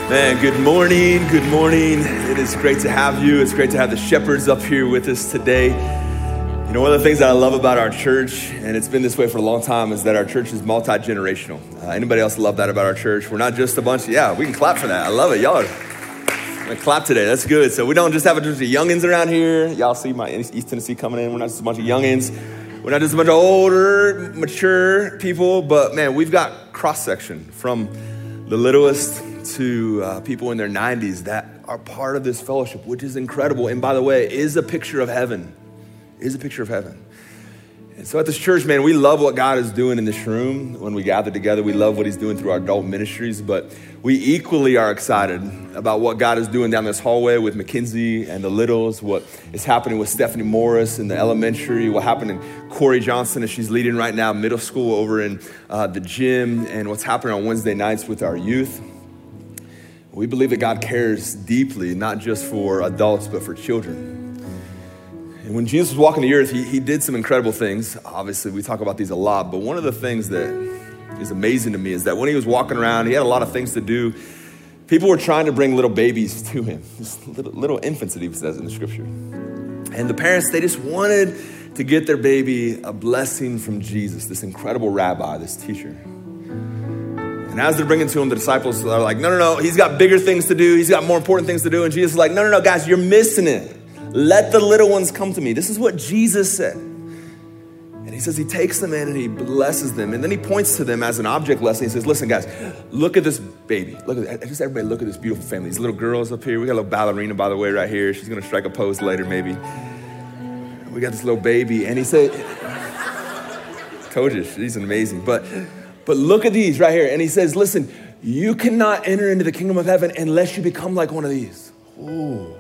Man, good morning, good morning. It is great to have you. It's great to have the shepherds up here with us today. You know, one of the things that I love about our church, and it's been this way for a long time, is that our church is multi-generational. Anybody else love that about our church? We're not just a bunch of, we can clap for that. I love it. Y'all are gonna clap today. That's good. So we don't just have a bunch of youngins around here. Y'all see my East Tennessee coming in. We're not just a bunch of youngins. We're not just a bunch of older, mature people, but man, we've got cross-section from the littlest to people in their 90s that are part of this fellowship, which is incredible. And by the way, is a picture of heaven. Is a picture of heaven. And so at this church, man, we love what God is doing in this room. When we gather together, we love what he's doing through our adult ministries, but we equally are excited about what God is doing down this hallway with Mackenzie and the Littles, what is happening with Stephanie Morris in the elementary, what happened in Corey Johnson as she's leading right now middle school over in the gym, and what's happening on Wednesday nights with our youth. We believe that God cares deeply, not just for adults, but for children. And when Jesus was walking the earth, he did some incredible things. Obviously, we talk about these a lot, but one of the things that is amazing to me is that when he was walking around, he had a lot of things to do. People were trying to bring little babies to him, just little infants, that he says in the scripture. And the parents, they just wanted to get their baby a blessing from Jesus, this incredible rabbi, this teacher. And as they're bringing to him, the disciples are like, no, he's got bigger things to do. He's got more important things to do. And Jesus is like, no, guys, you're missing it. Let the little ones come to me. This is what Jesus said. And he says he takes them in and he blesses them. And then he points to them as an object lesson. He says, listen, guys, look at this baby. Look at that. Just everybody look at this beautiful family. These little girls up here. We got a little ballerina, by the way, right here. She's going to strike a pose later, maybe. We got this little baby. And he said, told you, she's amazing. But look at these right here. And he says, listen, you cannot enter into the kingdom of heaven unless you become like one of these. Ooh.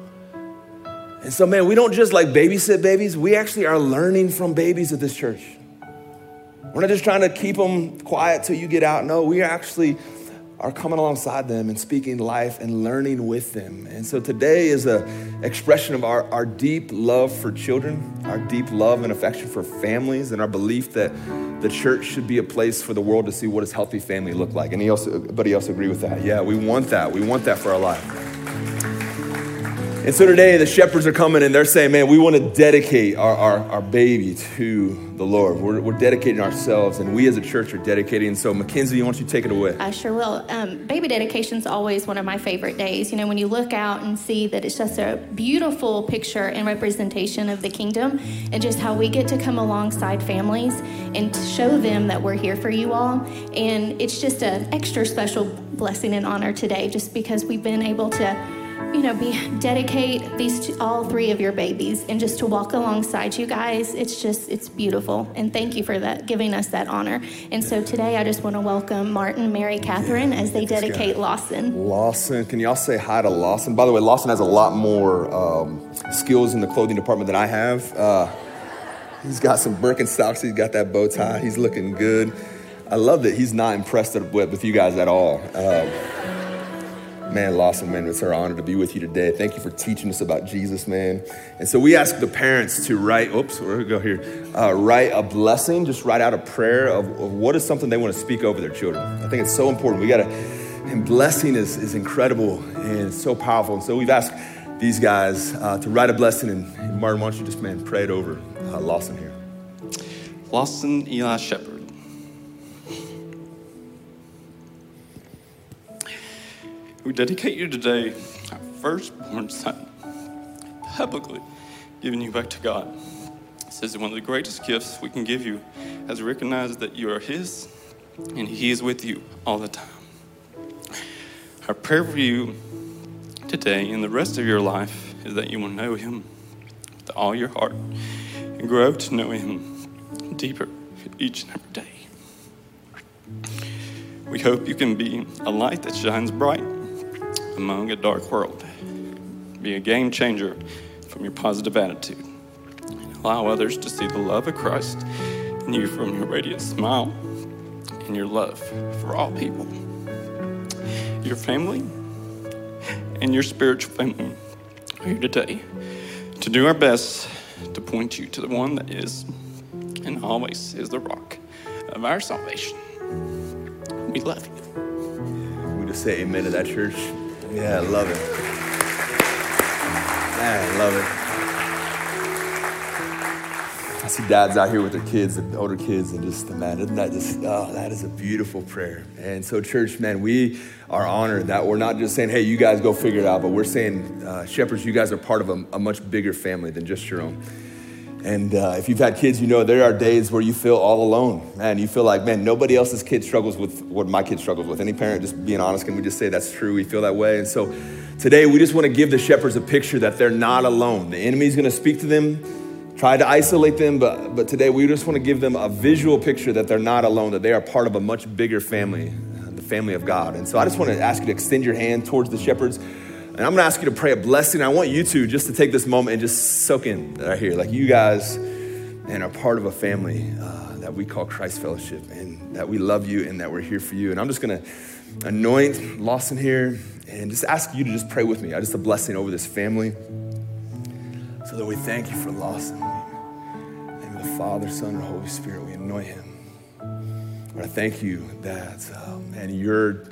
And so, man, we don't just like babysit babies. We actually are learning from babies at this church. We're not just trying to keep them quiet till you get out. No, we actually are coming alongside them and speaking life and learning with them. And so today is an expression of our deep love for children, our deep love and affection for families, and our belief that the church should be a place for the world to see what does healthy family look like. Anybody else agree with that? Yeah, we want that. We want that for our life. And so today the shepherds are coming and they're saying, man, we want to dedicate our baby to the Lord. We're dedicating ourselves, and we as a church are dedicating. So Mackenzie, why don't you take it away? I sure will. Baby dedication is always one of my favorite days. You know, when you look out and see that it's just a beautiful picture and representation of the kingdom and just how we get to come alongside families and to show them that we're here for you all. And it's just an extra special blessing and honor today just because we've been able to dedicate all three of your babies, and just to walk alongside you guys, it's beautiful. And thank you for that, giving us that honor. And so today I just want to welcome Martin, Mary, Catherine as they dedicate Lawson. Lawson, can y'all say hi to Lawson? By the way, Lawson has a lot more skills in the clothing department than I have. He's got some Birkenstocks. He's got that bow tie. He's looking good. I love that he's not impressed with you guys at all. Man, Lawson, man, it's our honor to be with you today. Thank you for teaching us about Jesus, man. And so we ask the parents to write a blessing, just write out a prayer of what is something they want to speak over their children. I think it's so important. And blessing is incredible and it's so powerful. And so we've asked these guys to write a blessing. And Martin, why don't you just, man, pray it over Lawson here. Lawson Eli Shepherd. We dedicate you today, our firstborn son, publicly giving you back to God. It says that one of the greatest gifts we can give you is to recognize that you are his and he is with you all the time. Our prayer for you today and the rest of your life is that you will know him with all your heart and grow to know him deeper each and every day. We hope you can be a light that shines bright among a dark world. Be a game changer from your positive attitude. And allow others to see the love of Christ in you from your radiant smile and your love for all people. Your family and your spiritual family are here today to do our best to point you to the one that is and always is the rock of our salvation. We love you. We to say amen to that, church? Yeah, I love it. Man, I love it. I see dads out here with their kids, the older kids, and just, man, isn't that just, oh, that is a beautiful prayer. And so, church, man, we are honored that we're not just saying, hey, you guys go figure it out, but we're saying, shepherds, you guys are part of a much bigger family than just your own. And if you've had kids, you know there are days where you feel all alone. Man, you feel like, man, nobody else's kid struggles with what my kid struggles with. Any parent, just being honest, can we just say that's true? We feel that way. And so today we just want to give the shepherds a picture that they're not alone. The enemy's going to speak to them, try to isolate them, but today we just want to give them a visual picture that they're not alone, that they are part of a much bigger family, the family of God. And so I just want to ask you to extend your hand towards the shepherds. And I'm going to ask you to pray a blessing. I want you to just to take this moment and just soak in right here. Like you guys and are part of a family that we call Christ Fellowship, and that we love you and that we're here for you. And I'm just going to anoint Lawson here and just ask you to just pray with me. Just a blessing over this family. So that we thank you for Lawson. In the name of the Father, Son, and Holy Spirit, we anoint him. Lord, I thank you that, man, you've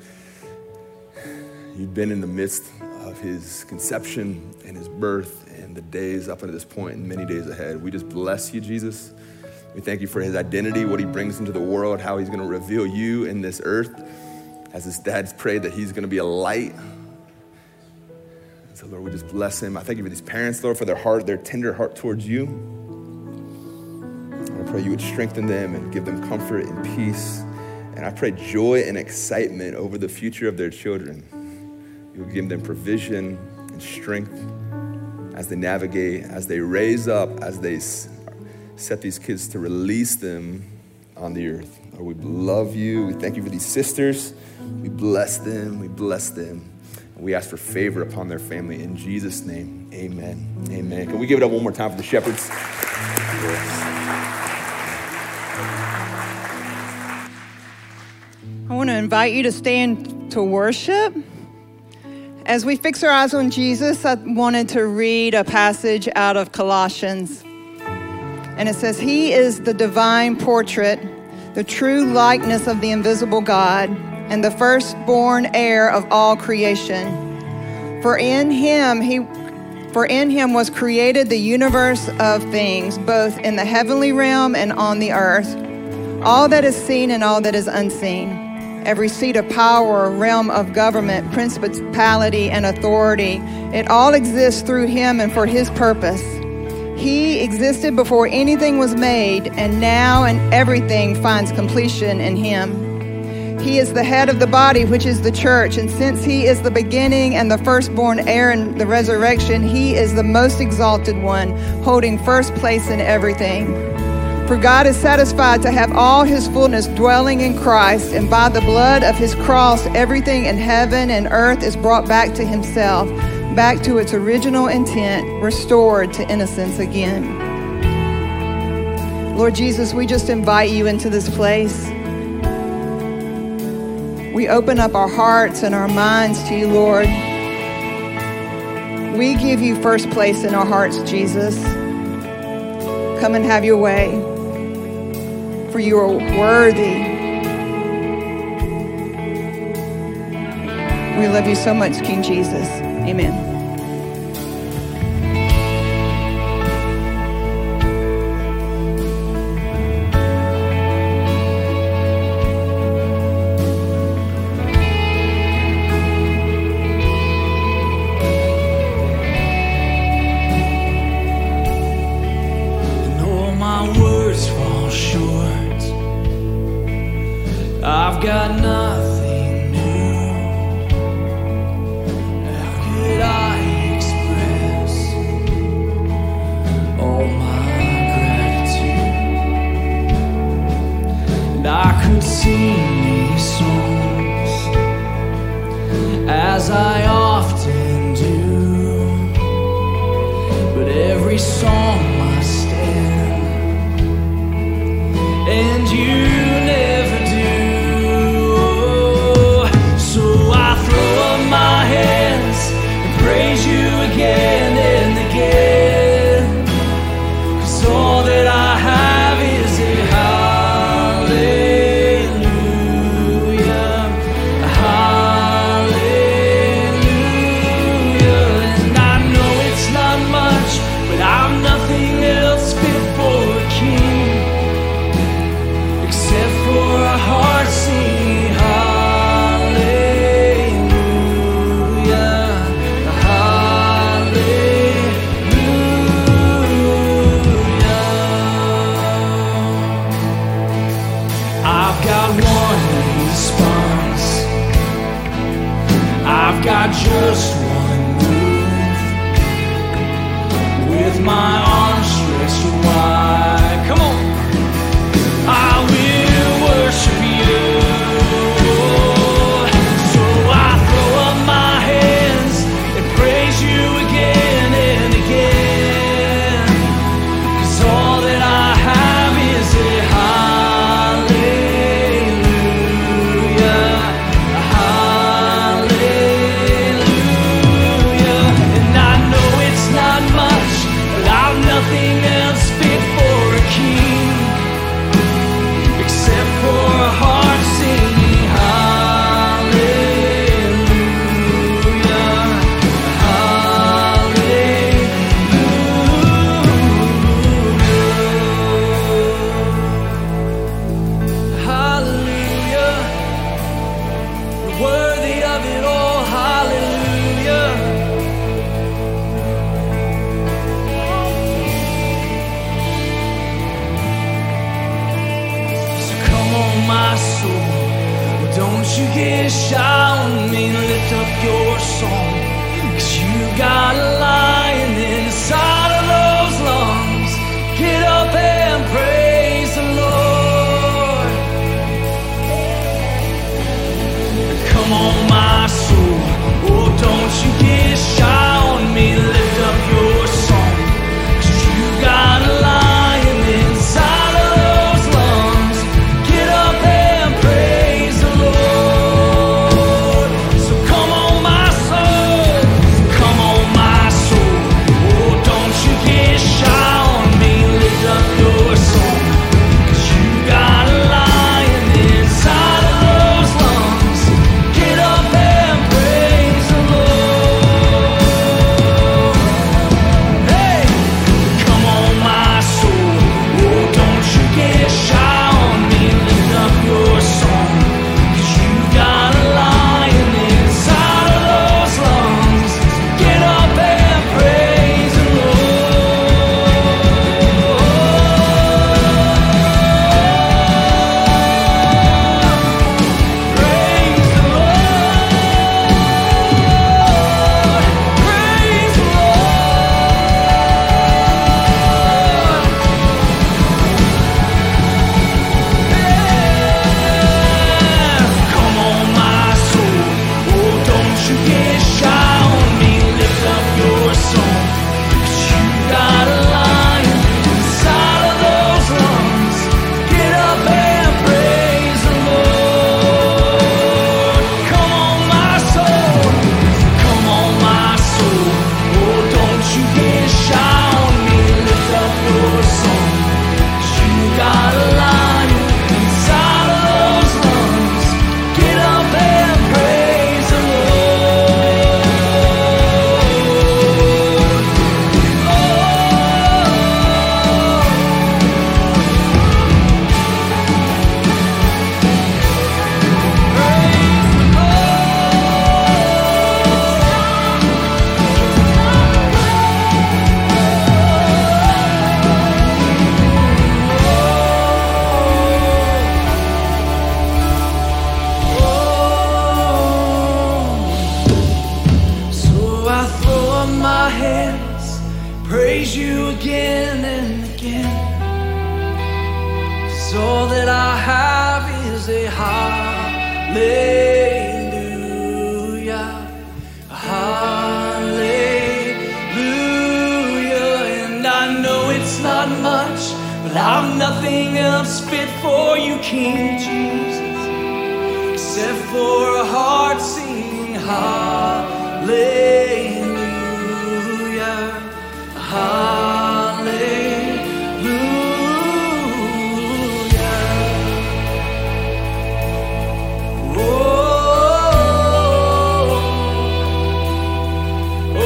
been in the midst of his conception and his birth and the days up until this point and many days ahead. We just bless you, Jesus. We thank you for his identity, what he brings into the world, how he's going to reveal you in this earth. As his dad's prayed that he's going to be a light. And so, Lord, we just bless him. I thank you for these parents, Lord, for their heart, their tender heart towards you. And I pray you would strengthen them and give them comfort and peace. And I pray joy and excitement over the future of their children. You will give them provision and strength as they navigate, as they raise up, as they set these kids to release them on the earth. Lord, we love you. We thank you for these sisters. We bless them. We bless them. And we ask for favor upon their family. In Jesus' name, amen. Amen. Can we give it up one more time for the shepherds? Yes. I want to invite you to stand to worship. As we fix our eyes on Jesus, I wanted to read a passage out of Colossians. And it says, He is the divine portrait, the true likeness of the invisible God, and the firstborn heir of all creation. For in him was created the universe of things, both in the heavenly realm and on the earth, all that is seen and all that is unseen. Every seat of power, realm of government, principality, and authority, it all exists through him and for his purpose. He existed before anything was made, and now and everything finds completion in him. He is the head of the body, which is the church, and since he is the beginning and the firstborn heir in the resurrection, he is the most exalted one, holding first place in everything. For God is satisfied to have all his fullness dwelling in Christ, and by the blood of his cross, everything in heaven and earth is brought back to himself, back to its original intent, restored to innocence again. Lord Jesus, we just invite you into this place. We open up our hearts and our minds to you, Lord. We give you first place in our hearts, Jesus. Come and have your way. For you are worthy. We love you so much, King Jesus. Amen. I've got nothing new. How could I express all my gratitude? And I could sing these songs as I often do, but every song must end, and you never do. My hands and praise you again and again, 'cause all that I have is a hallelujah. just one move, with my arms stretched wide, come on, I will worship you. So I throw up my hands and praise you again and again, 'cause all that I have is a hallelujah, hallelujah. And I know it's not much, but I've nothing else fit for a king except for a heart singing hallelujah, hallelujah, hallelujah. You're worthy of it all, hallelujah. So come on, my soul, don't you get shy on me, lift up your song, 'cause you got a lion inside of those lungs. Get up and praise the Lord. Come on, my soul, oh, don't you get shy on me, lift up your song, 'cause you got a lion inside of those lungs. Get up and praise the Lord. So come on, my soul, come on, my soul, oh, don't you get shy on me, lift up your song, 'cause you got a lion inside of those lungs. Get up and praise the Lord. Hey, come on, my soul, oh, don't you get shy on me, lift up your song, 'cause you got a lion inside of those lungs. Get up and praise the Lord. Praise the Lord. Praise the Lord. Come on, my soul, oh, don't you get shy on me, lift up your song, 'cause you got a lion inside of those lungs. Get up and praise the Lord. Come on, my soul, come on, my soul, oh, don't you get shy on me, lift up your song, 'cause you got a lion inside of those lungs. Get up and praise the Lord. So I throw up my hands, praise you again and again, 'cause all that I have is a hallelujah, hallelujah. And I know it's not much, but I've nothing else fit for you, King Jesus, except for a heart singing hallelujah, hallelujah. Oh, oh,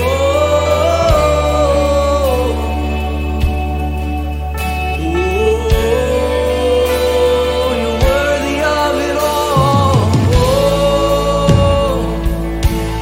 oh, you're worthy of it all. Oh,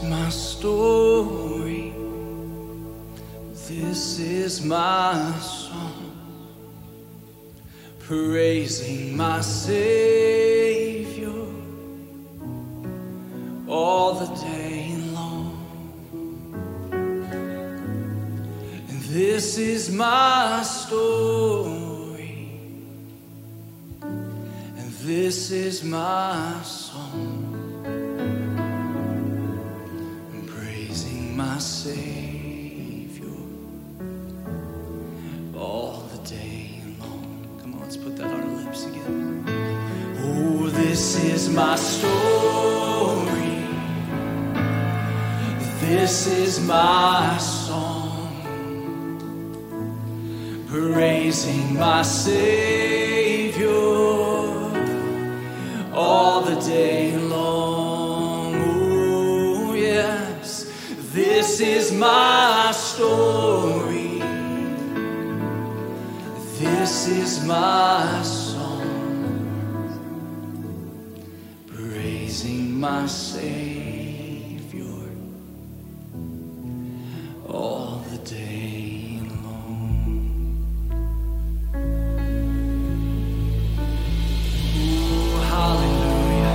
my story. This is my song, praising my Savior all the day long. And this is my story, and this is my song, praising my Savior all the day long. Come on, let's put that on our lips again. Oh, this is my story. This is my song, praising my Savior all the day long. Oh, yes, this is my story. This is my song, praising my Savior all the day long. Ooh, hallelujah,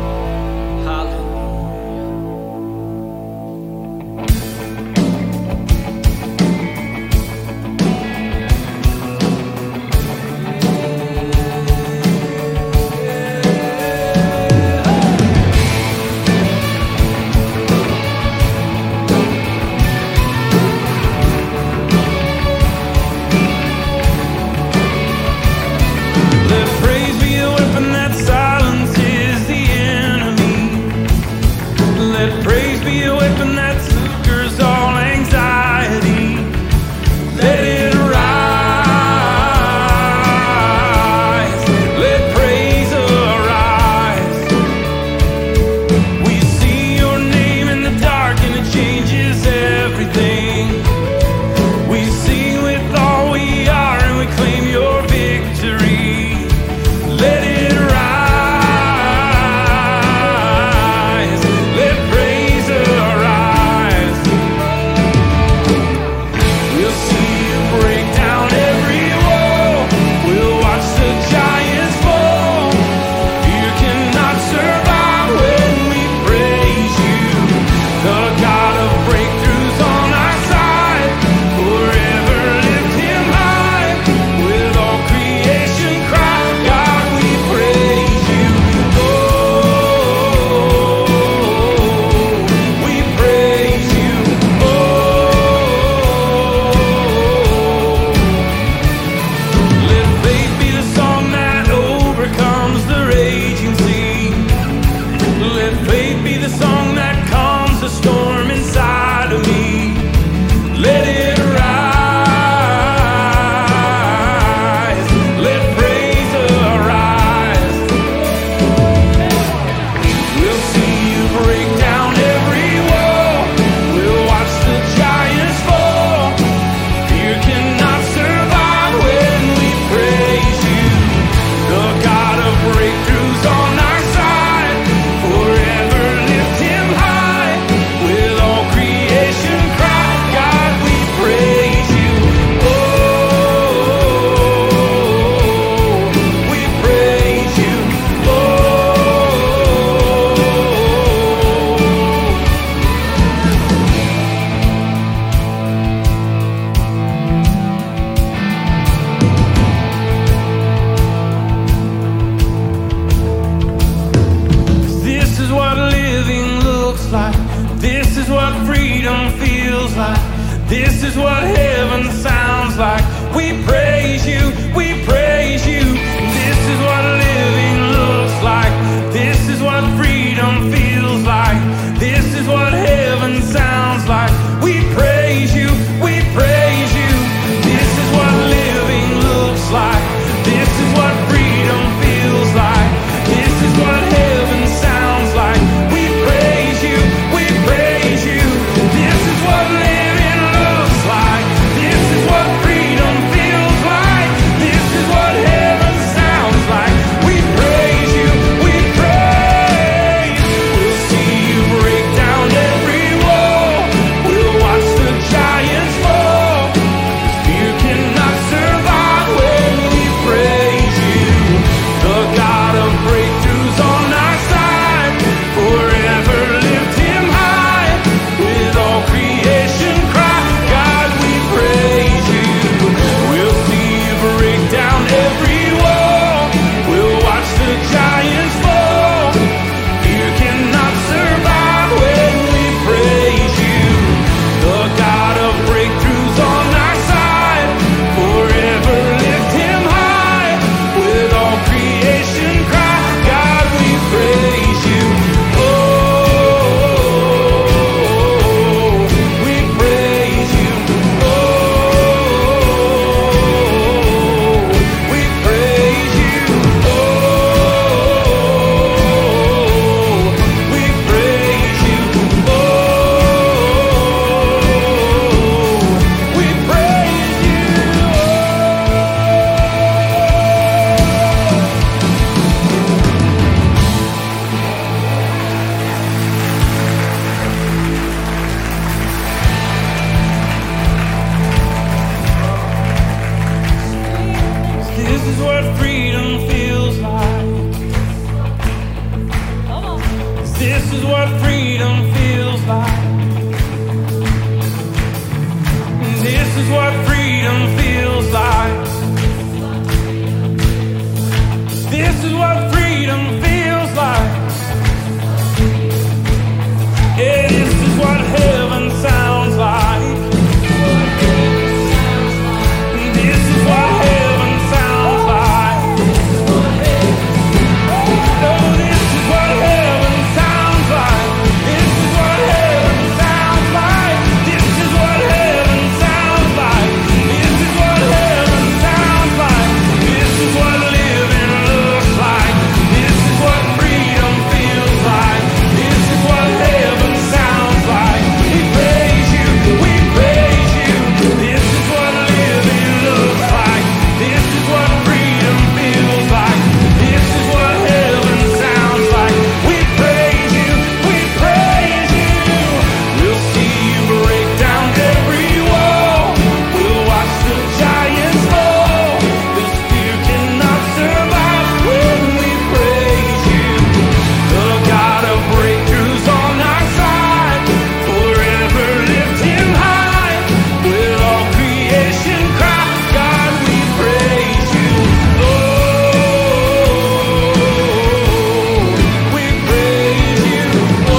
This is what heaven sounds like. We praise you, we praise you. This is what living looks like. This is what freedom feels like. This is what heaven sounds like. We praise you, we praise you. This is what living looks like. This is what freedom feels like. This is what heaven sounds like. We praise you, we praise you. This is what living looks like. This is what freedom feels like. Yeah, this is what heaven sounds like. This is what heaven sounds like. Oh, this is what heaven sounds like. This is what heaven sounds like. This is what heaven sounds like. This is what heaven sounds like. This is what living looks like. This is what freedom feels like. This is what heaven sounds like. We praise you, we praise you. This is what living looks like. This is what freedom feels like. This is what heaven sounds like. We praise you, we praise you. We'll see you break down every wall. We'll watch the giants fall. This fear cannot survive when we praise you. The God of breakthroughs on our side, forever lifting high. With all creation cry, God, we praise you. Oh, we praise you. Oh,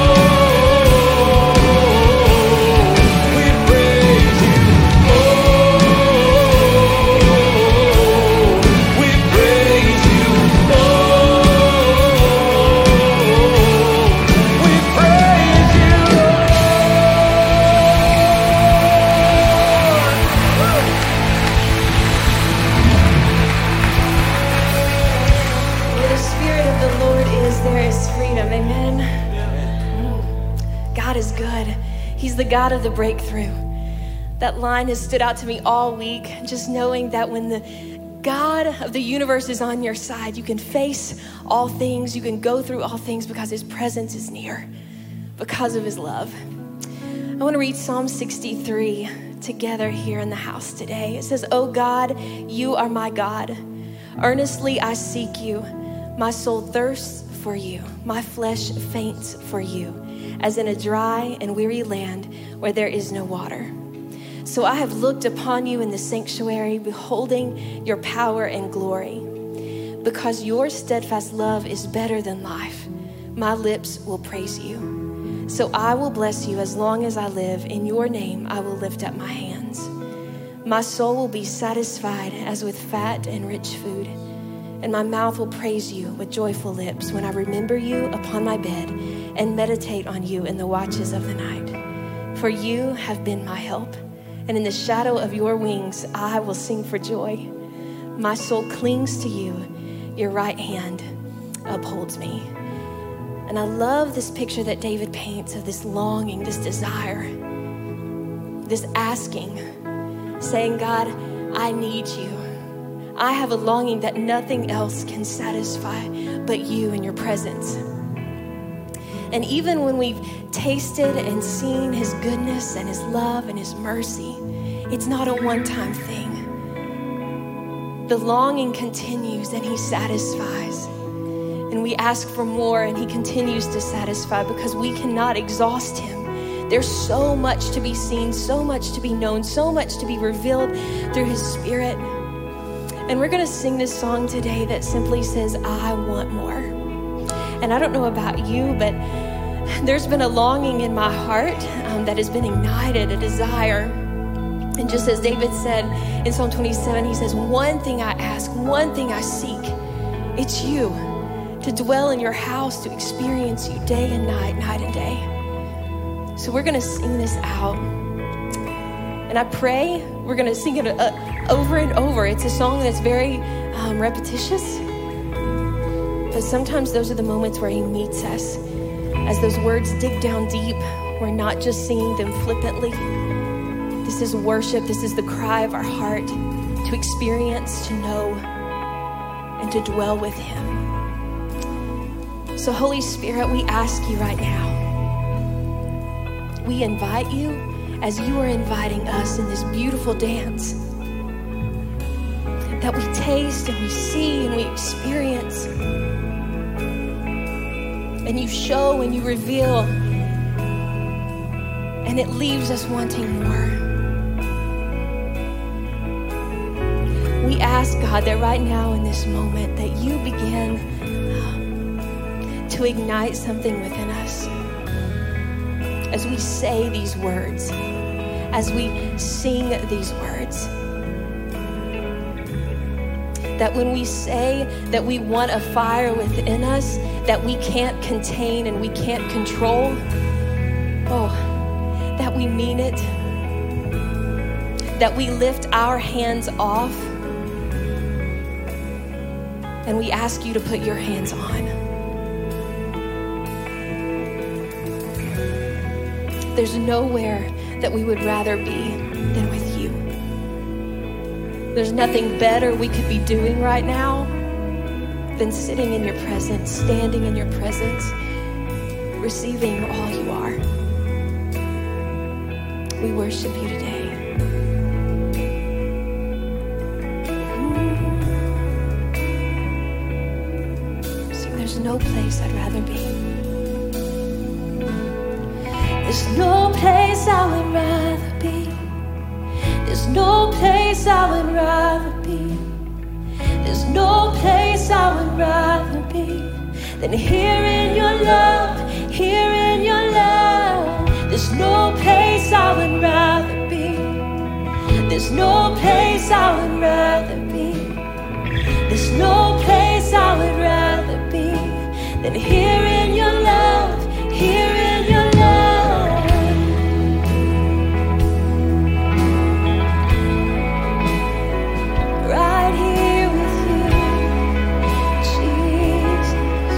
we praise you. Oh, we praise you. Oh, we praise you. Where the Spirit of the Lord is, there is freedom. Amen. God is good. He's the God of the breakthrough. That line has stood out to me all week, just knowing that when the God of the universe is on your side, you can face all things, you can go through all things because his presence is near, because of his love. I want to read Psalm 63 together here in the house today. It says, "Oh God, you are my God. Earnestly I seek you. My soul thirsts for you. My flesh faints for you, as in a dry and weary land where there is no water. So I have looked upon you in the sanctuary, beholding your power and glory. Because your steadfast love is better than life, my lips will praise you. So I will bless you as long as I live. In your name I will lift up my hands. My soul will be satisfied as with fat and rich food, and my mouth will praise you with joyful lips when I remember you upon my bed and meditate on you in the watches of the night. For you have been my help, and in the shadow of your wings I will sing for joy. My soul clings to you. Your right hand upholds me." And I love this picture that David paints of this longing, this desire, this asking, saying, God, I need you. I have a longing that nothing else can satisfy but you and your presence. And even when we've tasted and seen his goodness and his love and his mercy, it's not a one-time thing. The longing continues and he satisfies. And we ask for more and he continues to satisfy because we cannot exhaust him. There's so much to be seen, so much to be known, so much to be revealed through his Spirit. And we're gonna sing this song today that simply says, I want more. And I don't know about you, but there's been a longing in my heart that has been ignited, a desire. And just as David said in Psalm 27, he says, one thing I ask, one thing I seek, it's you, to dwell in your house, to experience you day and night, night and day. So we're gonna sing this out. And I pray we're gonna sing it over and over. It's a song that's very repetitious, but sometimes those are the moments where he meets us. As those words dig down deep, we're not just singing them flippantly. This is worship. This is the cry of our heart to experience, to know, and to dwell with him. So Holy Spirit, we ask you right now, we invite you as you are inviting us in this beautiful dance, that we taste and we see and we experience, and you show and you reveal, and it leaves us wanting more. We ask, God, that right now in this moment that you begin to ignite something within us as we say these words, as we sing these words. That when we say that we want a fire within us that we can't contain and we can't control, that we mean it. That we lift our hands off and we ask you to put your hands on. There's nowhere that we would rather be than with you. There's nothing better we could be doing right now than sitting in your presence, standing in your presence, receiving all you are. We worship you today. There's no place I'd rather be. There's no place I would rather be. There's no place I would rather be. There's no place I would rather be than here in your love, here in your love. There's no place I would rather be. There's no place I would rather be. There's no place I would rather be than here in your love, here in your love. Right here with you, Jesus.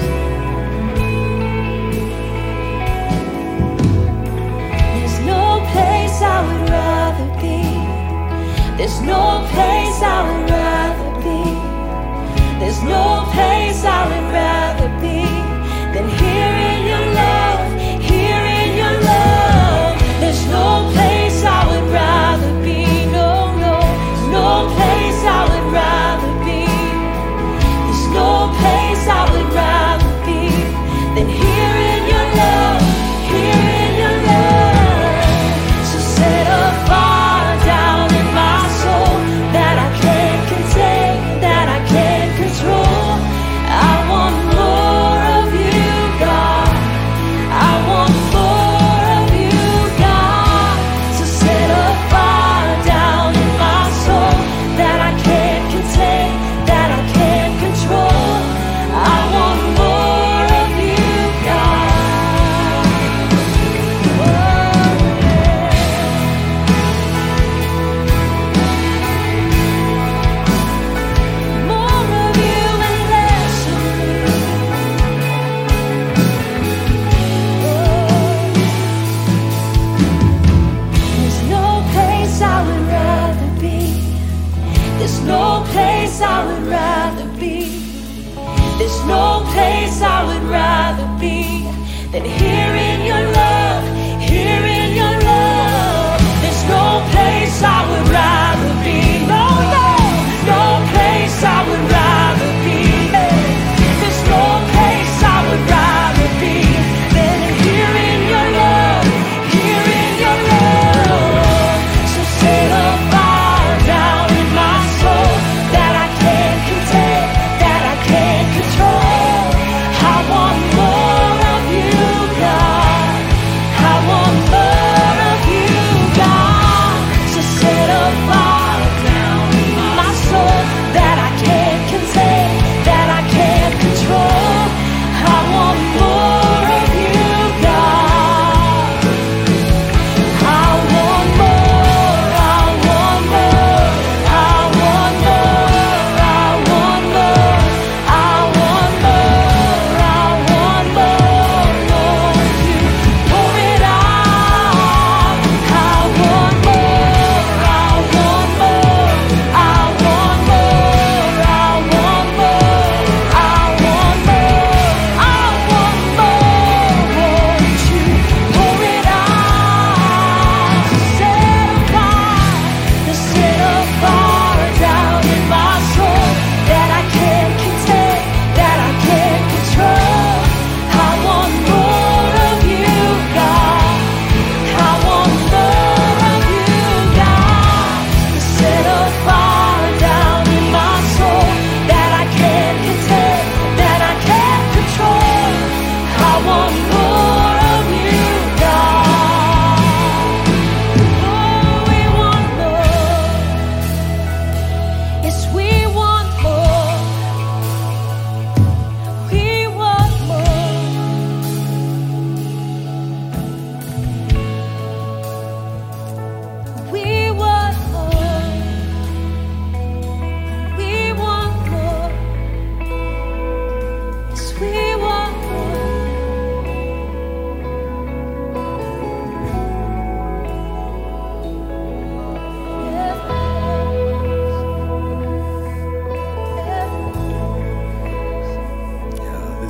There's no place I would rather be. There's no place I would rather be. There's no place I would rather be than here in your love, here in your love. There's no place I would rather be, no, no. There's no place I would rather be. There's no place I would rather be than here in your love, here in your love. So set a fire down in my soul that I can't contain, that I can't control. I want more of you, God. I want more of you, God. So set a fire down in my soul that I can't contain, that I can't control. I want more of you, God. Oh, yeah. More of you and less of me. There's no place I would rather be. There's no place I would rather be. There's no place I would rather be than here in your love, here in your love. There's no place I would rather be. No, no, no place I would rather be. There's no place I would rather be than here in your love, here in your love. So set a fire down in my soul that I can't contain, that I can't control. I want more of you, God.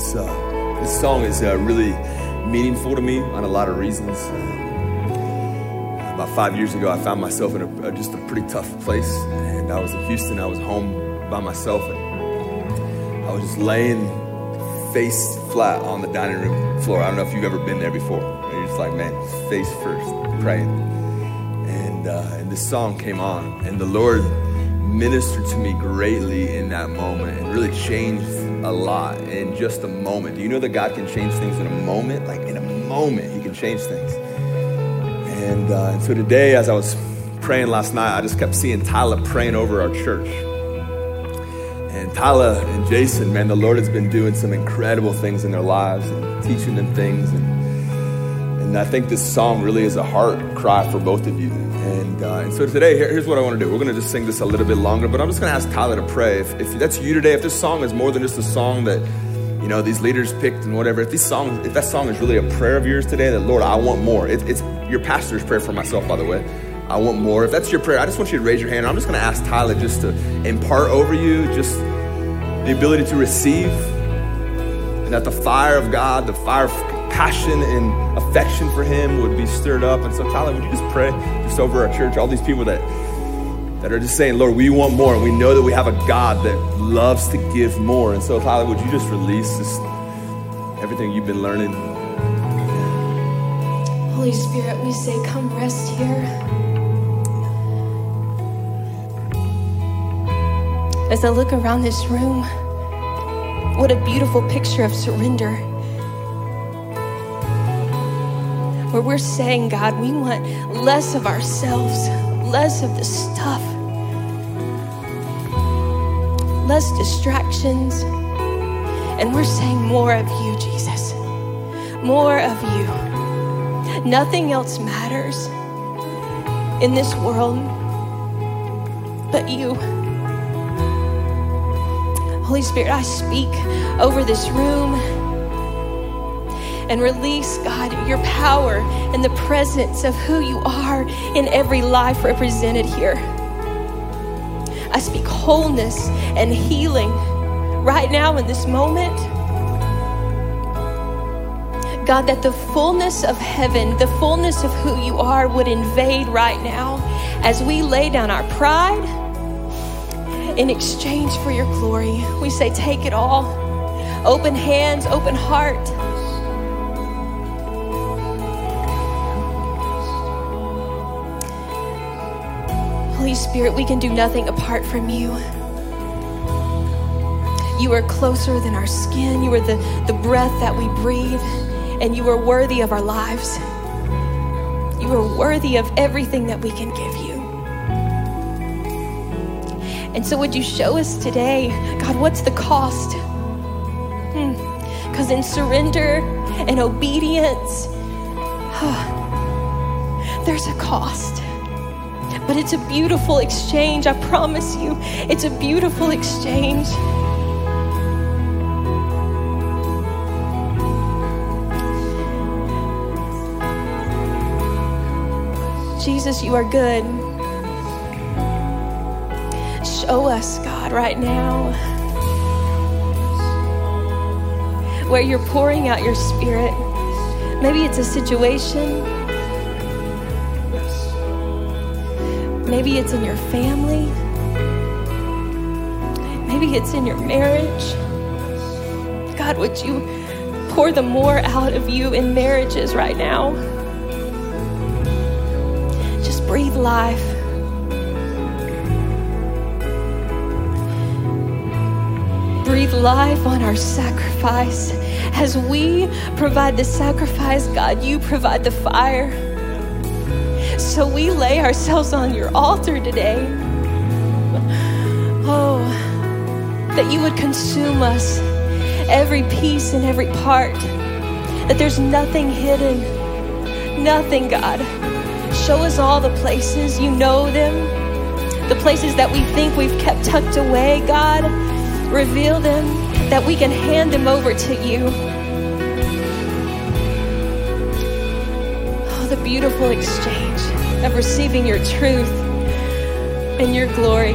This song is really meaningful to me on a lot of reasons. About 5 years ago, I found myself in just a pretty tough place, and I was in Houston. I was home by myself, and I was just laying face flat on the dining room floor. I don't know if you've ever been there before. And you're just like, man, face first, praying. And this song came on, and the Lord ministered to me greatly in that moment and really changed a lot in just a moment. Do you know that God can change things in a moment? Like in a moment, he can change things. And so today, as I was praying last night, I just kept seeing Tyler praying over our church. And Tyler and Jason, man, the Lord has been doing some incredible things in their lives and teaching them things. And I think this song really is a heart cry for both of you. And so today, here's what I want to do. We're going to just sing this a little bit longer, but I'm just going to ask Tyler to pray. If that's you today, if this song is more than just a song that, you know, these leaders picked and whatever, if that song is really a prayer of yours today, that Lord, I want more. It's your pastor's prayer for myself, by the way. I want more. If that's your prayer, I just want you to raise your hand. I'm just going to ask Tyler just to impart over you just the ability to receive, and that the fire of God, the fire of passion and affection for him would be stirred up. And so Tyler, would you just pray just over our church, all these people that are just saying, Lord, we want more, and we know that we have a God that loves to give more. And so Tyler, would you just release this, everything you've been learning? Holy Spirit, we say, come rest here. As I look around this room, what a beautiful picture of surrender. Where we're saying, God, we want less of ourselves, less of the stuff, less distractions. And we're saying more of you, Jesus. More of you. Nothing else matters in this world but you. Holy Spirit, I speak over this room and release, God, your power and the presence of who you are in every life represented here. I speak wholeness and healing right now in this moment. God, that the fullness of heaven, the fullness of who you are would invade right now as we lay down our pride in exchange for your glory. We say, take it all. Open hands, open heart. Holy Spirit, we can do nothing apart from you. You are closer than our skin. You are the breath that we breathe, and you are worthy of our lives. You are worthy of everything that we can give you. And so would you show us today, God, what's the cost? Because in surrender and obedience, there's a cost. But it's a beautiful exchange, I promise you. It's a beautiful exchange. Jesus, you are good. Show us, God, right now, where you're pouring out your Spirit. Maybe it's a situation. Maybe it's in your family. Maybe it's in your marriage. God, would you pour the more out of you in marriages right now? Just breathe life. Breathe life on our sacrifice. As we provide the sacrifice, God, you provide the fire. So we lay ourselves on your altar today. Oh, that you would consume us, every piece and every part. That there's nothing hidden, nothing, God. Show us all the places, you know them. The places that we think we've kept tucked away, God. Reveal them, that we can hand them over to you. Oh, the beautiful exchange of receiving your truth and your glory.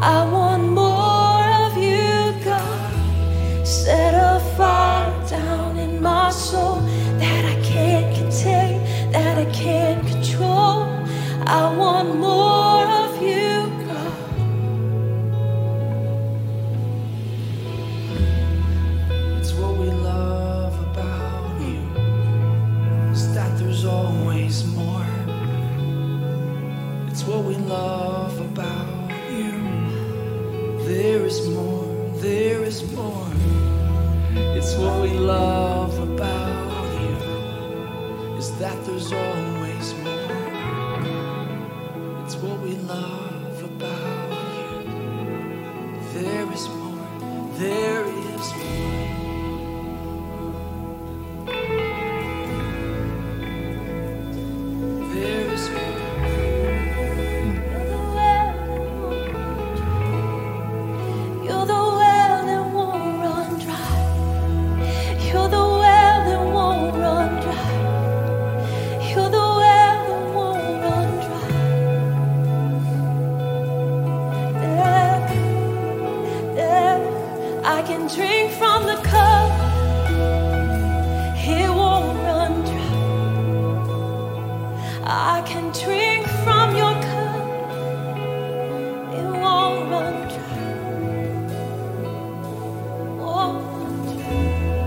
I want more of you, God. Set a fire down in my soul that I can't contain, that I can't control. I want more of you, God. It's what we love about you, is that there's always more. It's what we love about you. There is more, there is more. It's what we love about you, is that there's always more. It's what we love about you. There is more, there is more. There is more. You're the well that won't run dry. You're the well that won't run dry. You're the well that won't run dry. There, I can drink from the cup. It won't run dry. I can drink from your cup. It won't run dry. Won't run dry.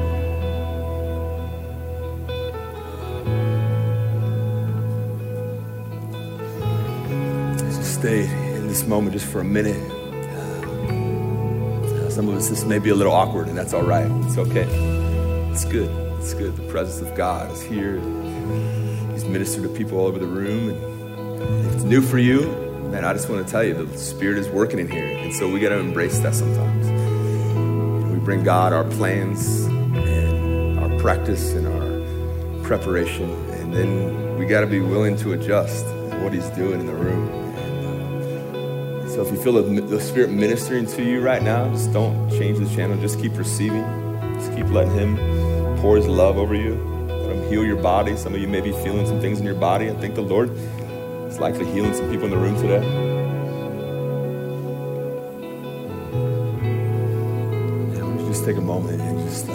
So stay in this moment just for a minute. Some of us, this may be a little awkward, and that's all right. It's okay. It's good. It's good. The presence of God is here. He's ministered to people all over the room. And if it's new for you, man, I just want to tell you, the Spirit is working in here. And so we got to embrace that sometimes. We bring God our plans and our practice and our preparation. And then we got to be willing to adjust what He's doing in the room. So if you feel the Spirit ministering to you right now, just don't change the channel. Just keep receiving. Just keep letting Him pour His love over you. Let Him heal your body. Some of you may be feeling some things in your body. I think the Lord is likely healing some people in the room today. Now, why don't you just take a moment and just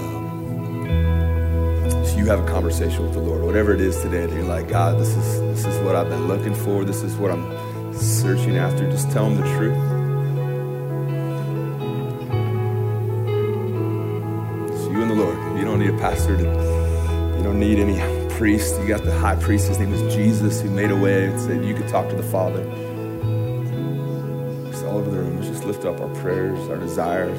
you have a conversation with the Lord. Whatever it is today that you're like, God, this is what I've been looking for. This is what I'm searching after. Just tell Him the truth. It's you and the Lord. You don't need a pastor. You don't need any priest. You got the high priest. His name is Jesus, who made a way and said you could talk to the Father. Just all over the room. Let's just lift up our prayers, our desires.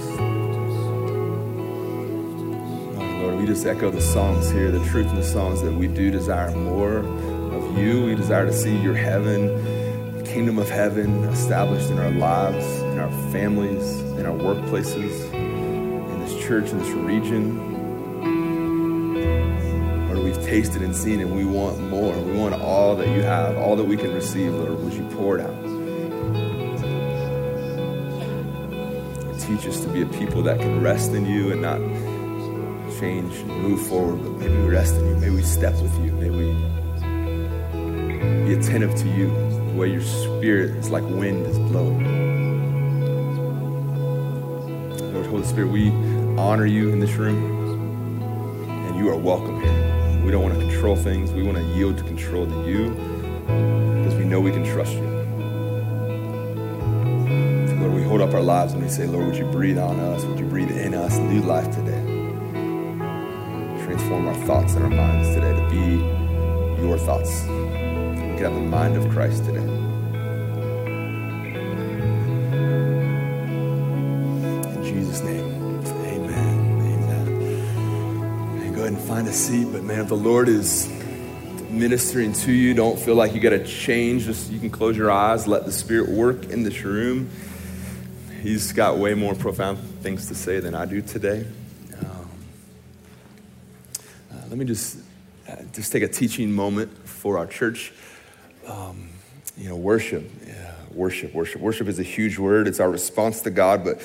Lord, we just echo the songs here, the truth in the songs, that we do desire more of you. We desire to see your heaven, kingdom of heaven established in our lives, in our families, in our workplaces, in this church, in this region. Lord, we've tasted and seen, and we want more. We want all that you have, all that we can receive. Lord, would you pour it out? Teach us to be a people that can rest in you and not change and move forward, but maybe we rest in you. Maybe we step with you. Maybe we be attentive to you. The way your Spirit is like wind is blowing. Lord, Holy Spirit, we honor you in this room, and you are welcome here. We don't want to control things. We want to yield to control to you because we know we can trust you. So Lord, we hold up our lives and we say, Lord, would you breathe on us? Would you breathe in us new life today? Transform our thoughts and our minds today to be your thoughts. We can have the mind of Christ today. In Jesus' name, amen. Amen. And go ahead and find a seat. But man, if the Lord is ministering to you, don't feel like you got to change. Just you can close your eyes, let the Spirit work in this room. He's got way more profound things to say than I do today. Let me just take a teaching moment for our church. Worship. Yeah, worship. Worship is a huge word. It's our response to God. But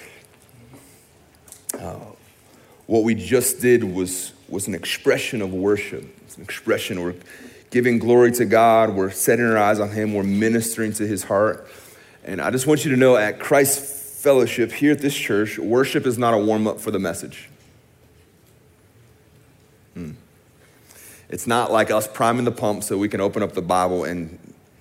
what we just did was an expression of worship. It's an expression. We're giving glory to God. We're setting our eyes on Him. We're ministering to His heart. And I just want you to know at Christ Fellowship here at this church, worship is not a warm-up for the message. It's not like us priming the pump so we can open up the Bible, and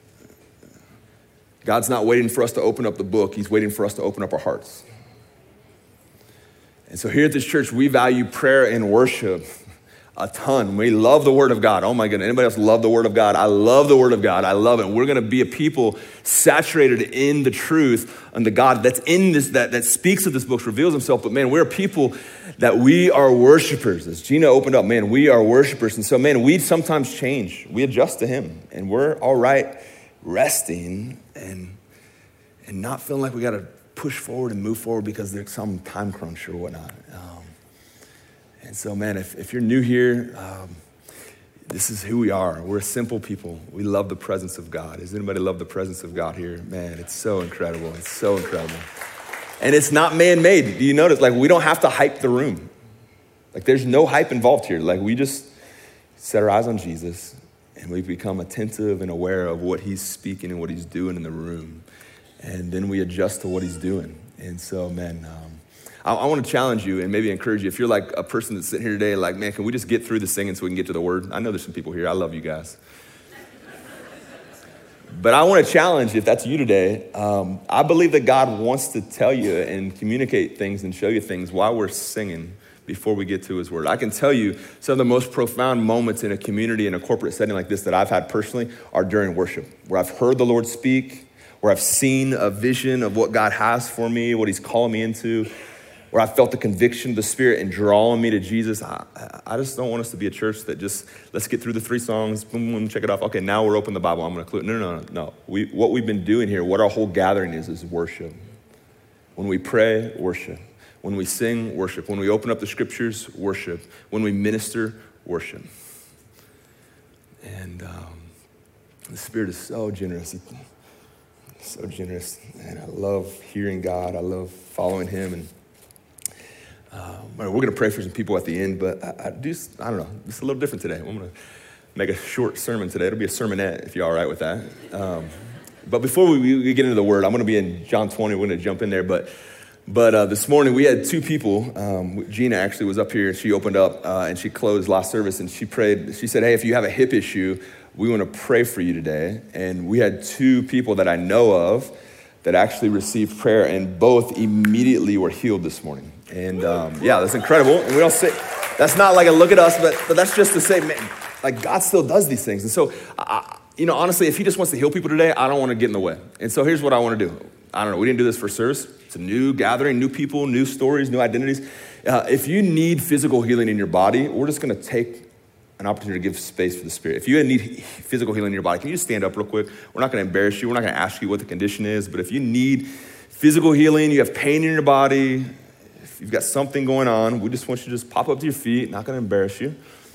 God's not waiting for us to open up the book. He's waiting for us to open up our hearts. And so here at this church, we value prayer and worship a ton. We love the Word of God. Oh my goodness, anybody else love the Word of God? I love the Word of God. I love it. We're going to be a people saturated in the truth and the God that's in this, that speaks of this book, reveals himself. But man, we're a people that we are worshipers. As Gina opened up, man, we are worshipers. And so man, we sometimes change. We adjust to him. And we're all right resting and not feeling like we got to push forward and move forward because there's some time crunch or whatnot. And so, man, if you're new here, this is who we are. We're a simple people. We love the presence of God. Does anybody love the presence of God here? Man, it's so incredible. It's so incredible. And it's not man-made. Do you notice? Like, we don't have to hype the room. Like, there's no hype involved here. Like, we just set our eyes on Jesus, and we become attentive and aware of what he's speaking and what he's doing in the room. And then we adjust to what he's doing. And so, man, I want to challenge you and maybe encourage you. If you're like a person that's sitting here today, like, man, can we just get through the singing so we can get to the word? I know there's some people here. I love you guys. But I want to challenge you, if that's you today. I believe that God wants to tell you and communicate things and show you things while we're singing before we get to his word. I can tell you some of the most profound moments in a community, in a corporate setting like this that I've had personally are during worship, where I've heard the Lord speak, where I've seen a vision of what God has for me, what he's calling me into, where I felt the conviction of the Spirit and drawing me to Jesus. I just don't want us to be a church that just, let's get through the 3 songs, boom, boom, check it off. Okay, now we're open the Bible, I'm gonna clue. No. What we've been doing here, what our whole gathering is worship. When we pray, worship. When we sing, worship. When we open up the scriptures, worship. When we minister, worship. And the Spirit is so generous. So generous. And I love hearing God. I love following him. And we're going to pray for some people at the end, but I don't know, it's a little different today. I'm going to make a short sermon today. It'll be a sermonette if you're all right with that. But before we get into the word, I'm going to be in John 20. We're going to jump in there. But this morning we had 2 people. Gina actually was up here and she opened up and she closed last service and she prayed. She said, hey, if you have a hip issue, we want to pray for you today. And we had 2 people that I know of that actually received prayer and both immediately were healed this morning. And yeah, that's incredible. And we don't say, that's not like a look at us, but that's just to say, man, like God still does these things. And so, honestly, if he just wants to heal people today, I don't want to get in the way. And so here's what I want to do. I don't know, we didn't do this for service. It's a new gathering, new people, new stories, new identities. If you need physical healing in your body, we're just going to take an opportunity to give space for the Spirit. If you need physical healing in your body, can you just stand up real quick? We're not going to embarrass you. We're not going to ask you what the condition is. But if you need physical healing, you have pain in your body, if you've got something going on, we just want you to just pop up to your feet. Not going to embarrass you.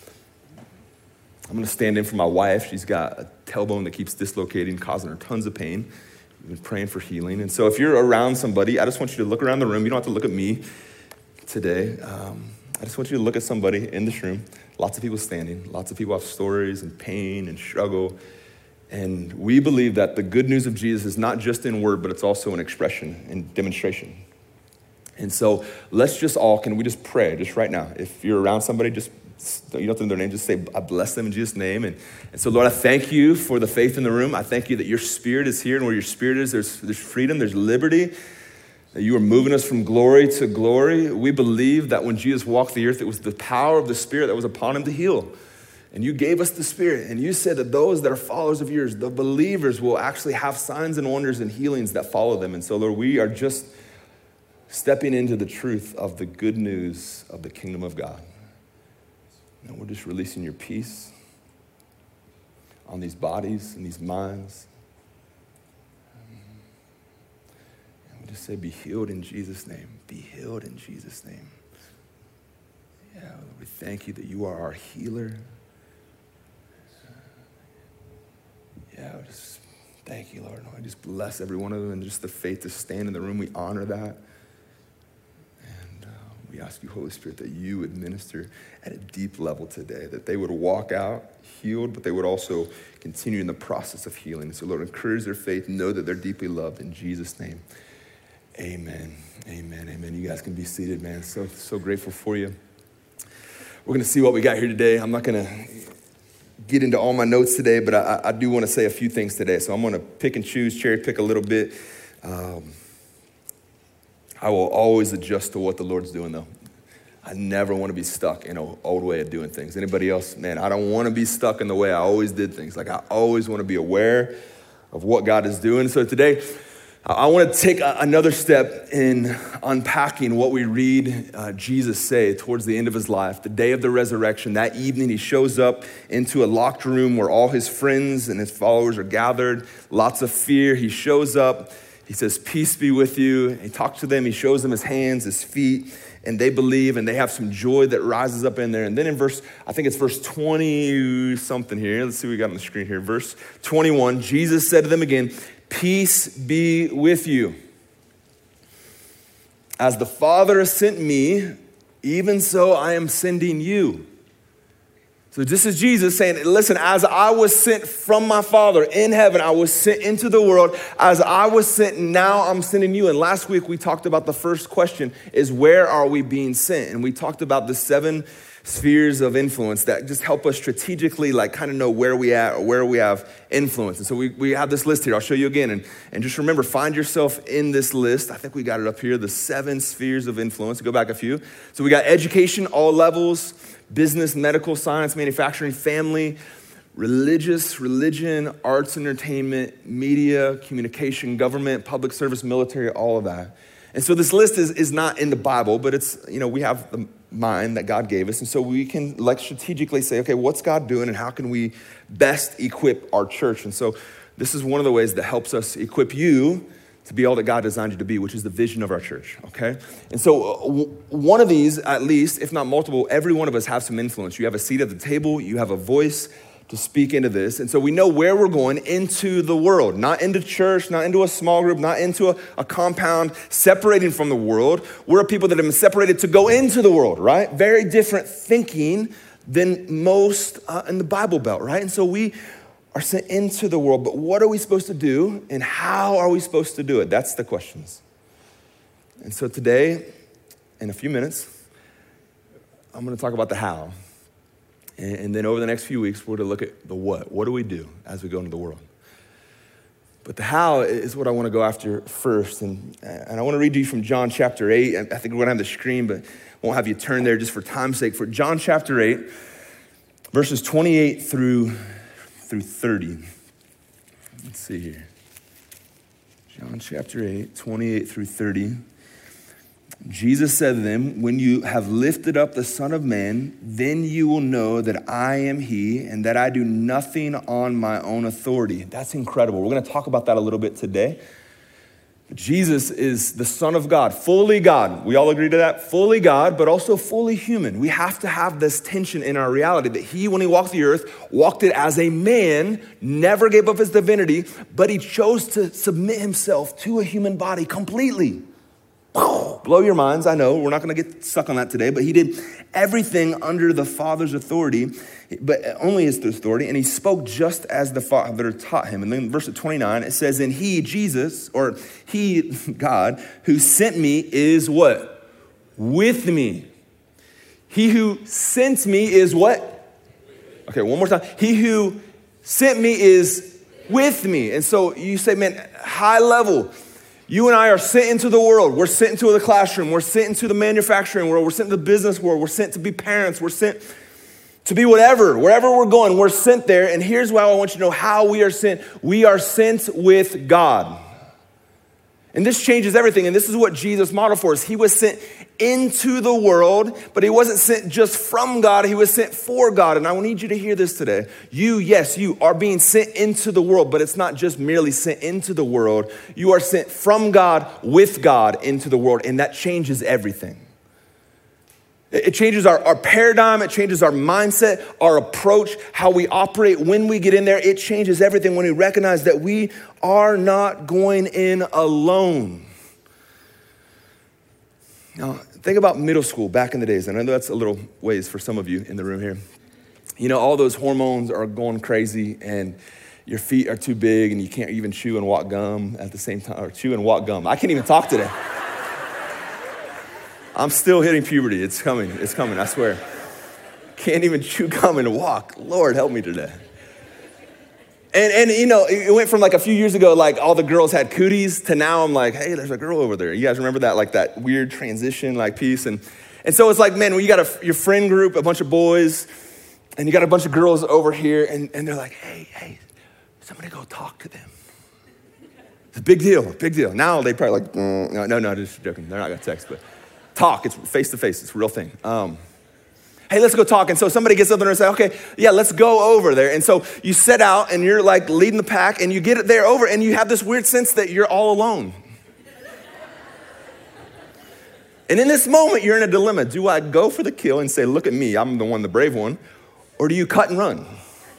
I'm going to stand in for my wife. She's got a tailbone that keeps dislocating, causing her tons of pain. We've been praying for healing. And so if you're around somebody, I just want you to look around the room. You don't have to look at me today. I just want you to look at somebody in this room. Lots of people standing. Lots of people have stories and pain and struggle. And we believe that the good news of Jesus is not just in word, but it's also in expression and demonstration. And so let's just all, can we just pray just right now? If you're around somebody, just, you don't have to know their name, just say, I bless them in Jesus' name. And so, Lord, I thank you for the faith in the room. I thank you that your Spirit is here, and where your Spirit is, there's freedom, there's liberty. That you are moving us from glory to glory. We believe that when Jesus walked the earth, it was the power of the Spirit that was upon him to heal. And you gave us the Spirit. And you said that those that are followers of yours, the believers, will actually have signs and wonders and healings that follow them. And so, Lord, we are just stepping into the truth of the good news of the kingdom of God. And we're just releasing your peace on these bodies and these minds. Just say, be healed in Jesus' name. Be healed in Jesus' name. Yeah, we thank you that you are our healer. Yeah, just thank you, Lord. I just bless every one of them and just the faith to stand in the room. We honor that. And We ask you, Holy Spirit, that you would minister at a deep level today, that they would walk out healed, but they would also continue in the process of healing. So Lord, encourage their faith, know that they're deeply loved. In Jesus' name, amen, amen, amen. You guys can be seated, man. So grateful for you. We're going to see what we got here today. I'm not going to get into all my notes today, but I do want to say a few things today. So I'm going to pick and choose, cherry pick a little bit. I will always adjust to what the Lord's doing, though. I never want to be stuck in an old way of doing things. Anybody else? Man, I don't want to be stuck in the way I always did things. Like, I always want to be aware of what God is doing. So today, I want to take another step in unpacking what we read Jesus say towards the end of his life, the day of the resurrection. That evening, he shows up into a locked room where all his friends and his followers are gathered, lots of fear. He shows up. He says, peace be with you. He talks to them. He shows them his hands, his feet, and they believe, and they have some joy that rises up in there. And then in verse 20 something here. Let's see what we got on the screen here. Verse 21, Jesus said to them again, peace be with you. As the Father has sent me, even so I am sending you. So this is Jesus saying, listen, as I was sent from my Father in heaven, I was sent into the world. As I was sent, now I'm sending you. And last week we talked about the first question is, where are we being sent? And we talked about the 7 spheres of influence that just help us strategically kind of know where we at or where we have influence. And so we have this list here. I'll show you again. And just remember, find yourself in this list. I think we got it up here, the 7 spheres of influence. Go back a few. So we got education, all levels, business, medical, science, manufacturing, family, religion, arts, entertainment, media, communication, government, public service, military, all of that. And so this list is not in the Bible, but it's, we have the mind that God gave us. And so we can strategically say, okay, what's God doing and how can we best equip our church? And so this is one of the ways that helps us equip you to be all that God designed you to be, which is the vision of our church, okay? And so one of these, at least, if not multiple, every one of us have some influence. You have a seat at the table, you have a voice to speak into this. And so we know where we're going, into the world, not into church, not into a small group, not into a compound, separating from the world. We're a people that have been separated to go into the world, right? Very different thinking than most in the Bible Belt, right? And so we are sent into the world, but what are we supposed to do and how are we supposed to do it? That's the questions. And so today, in a few minutes, I'm going to talk about the how. And then over the next few weeks, we're going to look at the what. What do we do as we go into the world? But the how is what I want to go after first. And I want to read to you from John chapter 8. I think we're going to have the screen, but won't have you turn there just for time's sake. For John chapter 8, verses 28 through 30. Let's see here. John chapter 8, 28 through 30. Jesus said to them, when you have lifted up the Son of Man, then you will know that I am he and that I do nothing on my own authority. That's incredible. We're going to talk about that a little bit today. But Jesus is the Son of God, fully God. We all agree to that? Fully God, but also fully human. We have to have this tension in our reality that he, when he walked the earth, walked it as a man, never gave up his divinity, but he chose to submit himself to a human body completely. Blow your minds, I know. We're not going to get stuck on that today, but he did everything under the Father's authority, but only his authority, and he spoke just as the Father taught him. And then verse 29, it says, and he, Jesus, or he, God, who sent me is what? With me. He who sent me is what? Okay, one more time. He who sent me is with me. And so you say, man, high level. You and I are sent into the world. We're sent into the classroom. We're sent into the manufacturing world. We're sent into the business world. We're sent to be parents. We're sent to be whatever. Wherever we're going, we're sent there. And here's why I want you to know how we are sent. We are sent with God. And this changes everything. And this is what Jesus modeled for us. He was sent into the world, but he wasn't sent just from God. He was sent for God. And I need you to hear this today. You are being sent into the world, but it's not just merely sent into the world. You are sent from God, with God into the world. And that changes everything. It changes our paradigm. It changes our mindset, our approach, how we operate when we get in there. It changes everything when we recognize that we are not going in alone. Now, think about middle school back in the days. And I know that's a little ways for some of you in the room here. You know, all those hormones are going crazy and your feet are too big and you can't even chew and walk gum at the same time, or chew and walk gum. I can't even talk today. I'm still hitting puberty. It's coming, I swear. Can't even chew gum and walk. Lord, help me today. And you know, it went from like a few years ago, like all the girls had cooties, to now I'm like, hey, there's a girl over there. You guys remember that, like that weird transition, like piece? And so it's like, man, when you got your friend group, a bunch of boys, and you got a bunch of girls over here, and they're like, hey, somebody go talk to them. It's a big deal. Now they probably like, no, just joking. They're not gonna text, but talk, it's face to face, it's a real thing. Hey, let's go talk. And so somebody gets up there and says, okay, yeah, let's go over there. And so you set out and you're like leading the pack and you get it there over and you have this weird sense that you're all alone. And in this moment, you're in a dilemma. Do I go for the kill and say, look at me, I'm the one, the brave one, or do you cut and run?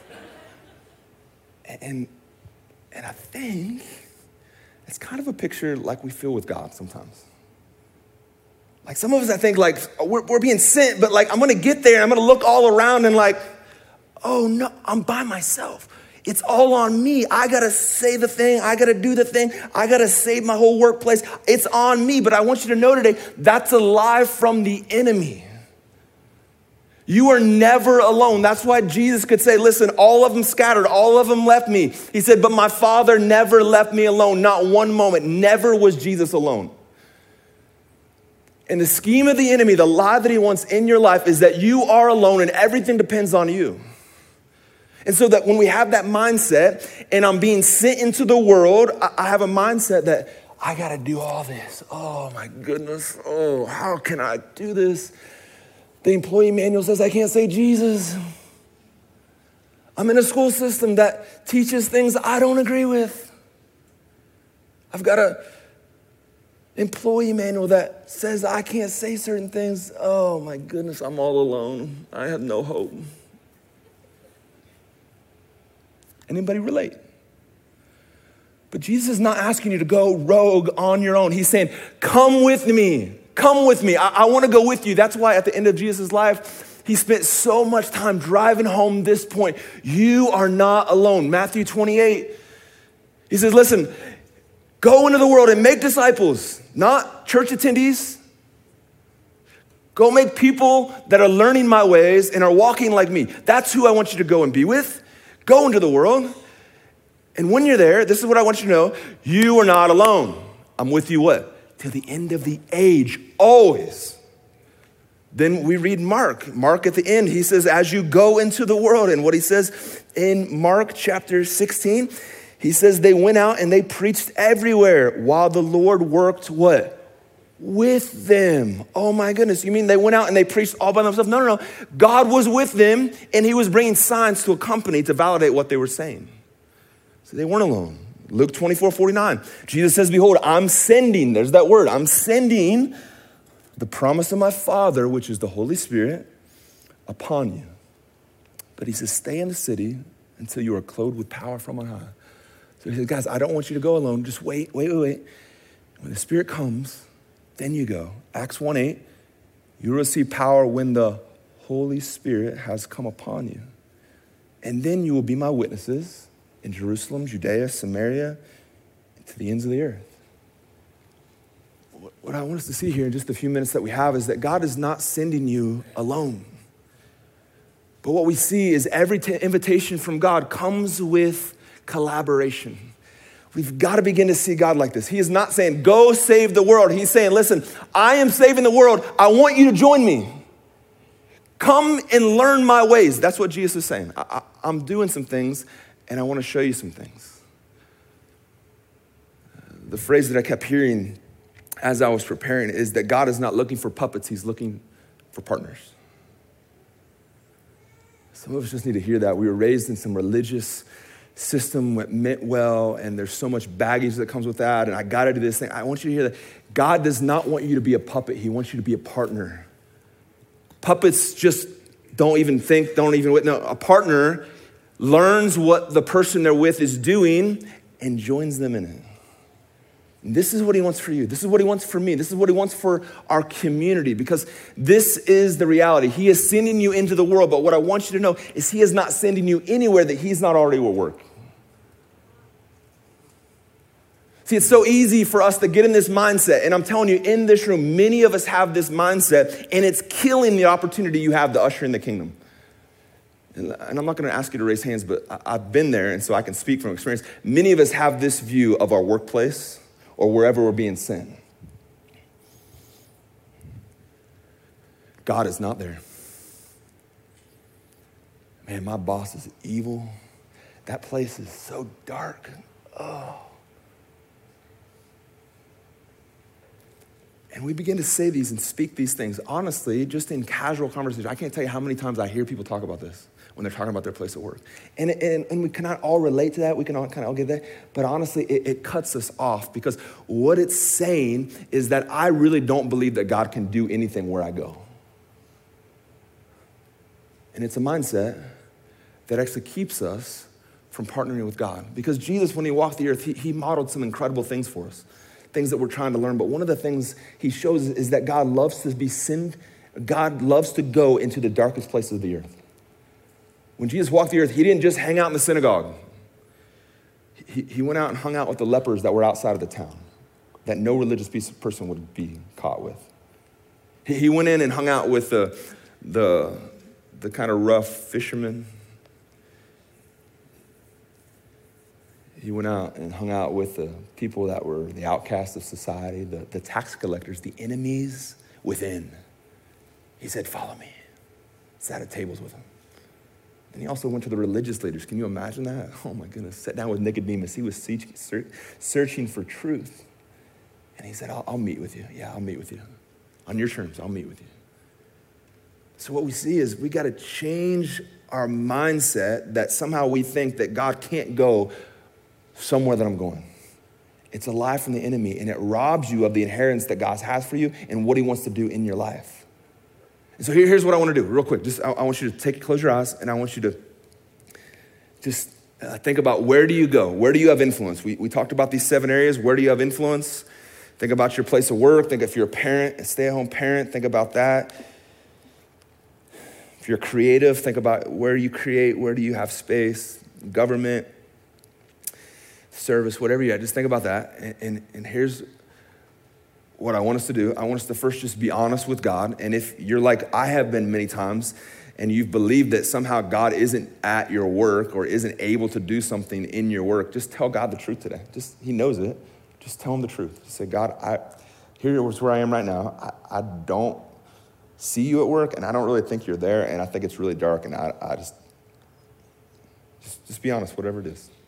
And I think it's kind of a picture like we feel with God sometimes. Like some of us, I think like we're being sent, but like I'm gonna get there and I'm gonna look all around and like, oh no, I'm by myself. It's all on me. I gotta say the thing. I gotta do the thing. I gotta save my whole workplace. It's on me. But I want you to know today, that's a lie from the enemy. You are never alone. That's why Jesus could say, listen, all of them scattered, all of them left me. He said, but my Father never left me alone. Not one moment. Never was Jesus alone. And the scheme of the enemy, the lie that he wants in your life is that you are alone and everything depends on you. And so that when we have that mindset and I'm being sent into the world, I have a mindset that I got to do all this. Oh my goodness. Oh, how can I do this? The employee manual says I can't say Jesus. I'm in a school system that teaches things I don't agree with. I've got a employee manual that says I can't say certain things. Oh my goodness, I'm all alone. I have no hope. Anybody relate? But Jesus is not asking you to go rogue on your own. He's saying, come with me. Come with me. I want to go with you. That's why at the end of Jesus' life, he spent so much time driving home this point. You are not alone. Matthew 28, he says, listen, go into the world and make disciples, not church attendees. Go make people that are learning my ways and are walking like me. That's who I want you to go and be with. Go into the world. And when you're there, this is what I want you to know. You are not alone. I'm with you what? Till the end of the age, always. Then we read Mark. Mark at the end, he says, as you go into the world. And what he says in Mark chapter 16, he says they went out and they preached everywhere while the Lord worked what? With them. Oh my goodness. You mean they went out and they preached all by themselves? No. God was with them and he was bringing signs to accompany to validate what they were saying. So they weren't alone. Luke 24:49. Jesus says, behold, I'm sending, there's that word, I'm sending the promise of my Father, which is the Holy Spirit, upon you. But he says, stay in the city until you are clothed with power from on high. So he says, guys, I don't want you to go alone. Just wait. When the Spirit comes, then you go. Acts 1:8, you will receive power when the Holy Spirit has come upon you. And then you will be my witnesses in Jerusalem, Judea, Samaria, and to the ends of the earth. What I want us to see here in just a few minutes that we have is that God is not sending you alone. But what we see is every invitation from God comes with collaboration. We've got to begin to see God like this. He is not saying, go save the world. He's saying, listen, I am saving the world. I want you to join me. Come and learn my ways. That's what Jesus is saying. I'm doing some things and I want to show you some things. The phrase that I kept hearing as I was preparing is that God is not looking for puppets. He's looking for partners. Some of us just need to hear that. We were raised in some religious system that meant well, and there's so much baggage that comes with that, and I gotta do this thing. I want you to hear that God does not want you to be a puppet. He wants you to be a partner. Puppets just don't even think, no, a partner learns what the person they're with is doing and joins them in it. This is what he wants for you. This is what he wants for me. This is what he wants for our community, because this is the reality. He is sending you into the world, but what I want you to know is he is not sending you anywhere that he's not already at work. See, it's so easy for us to get in this mindset, and I'm telling you, in this room, many of us have this mindset, and it's killing the opportunity you have to usher in the kingdom. And I'm not going to ask you to raise hands, but I've been there, and so I can speak from experience. Many of us have this view of our workplace or wherever we're being sent. God is not there. Man, my boss is evil. That place is so dark. Oh. And we begin to say these and speak these things. Honestly, just in casual conversation, I can't tell you how many times I hear people talk about this when they're talking about their place of work. And we cannot all relate to that. We can all kind of all get that. But honestly, it cuts us off, because what it's saying is that I really don't believe that God can do anything where I go. And it's a mindset that actually keeps us from partnering with God. Because Jesus, when he walked the earth, he modeled some incredible things for us, things that we're trying to learn. But one of the things he shows is that God loves to be sinned. God loves to go into the darkest places of the earth. When Jesus walked the earth, he didn't just hang out in the synagogue. He went out and hung out with the lepers that were outside of the town, that no religious person would be caught with. He went in and hung out with the kind of rough fishermen. He went out and hung out with the people that were the outcasts of society, the tax collectors, the enemies within. He said, follow me. Sat at tables with them. And he also went to the religious leaders. Can you imagine that? Oh my goodness. Sat down with Nicodemus. He was searching for truth. And he said, I'll meet with you. Yeah, I'll meet with you. On your terms, I'll meet with you. So what we see is we got to change our mindset that somehow we think that God can't go somewhere that I'm going. It's a lie from the enemy, and it robs you of the inheritance that God has for you and what he wants to do in your life. And so here's what I want to do real quick. I want you to close your eyes, and I want you to just think about, where do you go? Where do you have influence? We talked about these 7 areas. Where do you have influence? Think about your place of work. Think if you're a parent, a stay-at-home parent, think about that. If you're creative, think about where you create, where do you have space, government, service, whatever you have. Just think about that. And here's what I want us to do. I want us to first just be honest with God. And if you're like I have been many times, and you've believed that somehow God isn't at your work or isn't able to do something in your work, just tell God the truth today. He knows it. Just tell him the truth. Just say, God, here's where I am right now. I don't see you at work, and I don't really think you're there, and I think it's really dark, and I just be honest, whatever it is.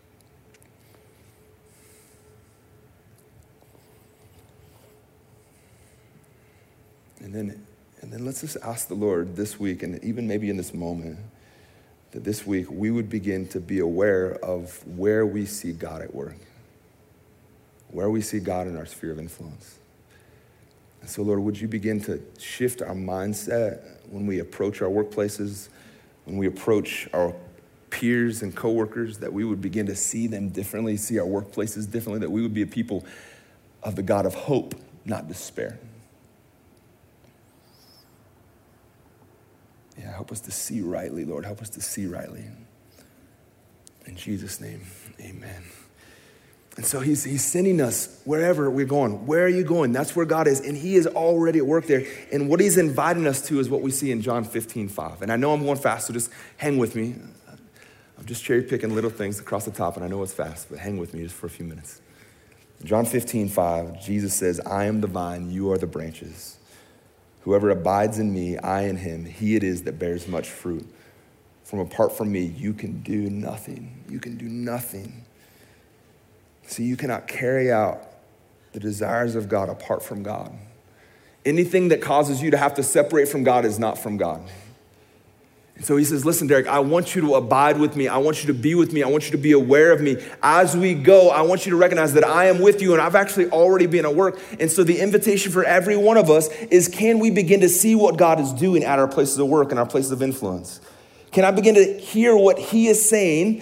And then let's just ask the Lord this week, and even maybe in this moment, that this week we would begin to be aware of where we see God at work, where we see God in our sphere of influence. And so, Lord, would you begin to shift our mindset when we approach our workplaces, when we approach our peers and coworkers, that we would begin to see them differently, see our workplaces differently, that we would be a people of the God of hope, not despair. Yeah, help us to see rightly, Lord. Help us to see rightly. In Jesus' name, amen. And so he's sending us wherever we're going. Where are you going? That's where God is. And he is already at work there. And what he's inviting us to is what we see in John 15:5. And I know I'm going fast, so just hang with me. I'm just cherry picking little things across the top, and I know it's fast, but hang with me just for a few minutes. In John 15:5, Jesus says, I am the vine, you are the branches. Whoever abides in me, I in him, he it is that bears much fruit. From apart from me, you can do nothing. You can do nothing. See, you cannot carry out the desires of God apart from God. Anything that causes you to have to separate from God is not from God. And so he says, listen, Derek, I want you to abide with me. I want you to be with me. I want you to be aware of me. As we go, I want you to recognize that I am with you, and I've actually already been at work. And so the invitation for every one of us is, can we begin to see what God is doing at our places of work and our places of influence? Can I begin to hear what he is saying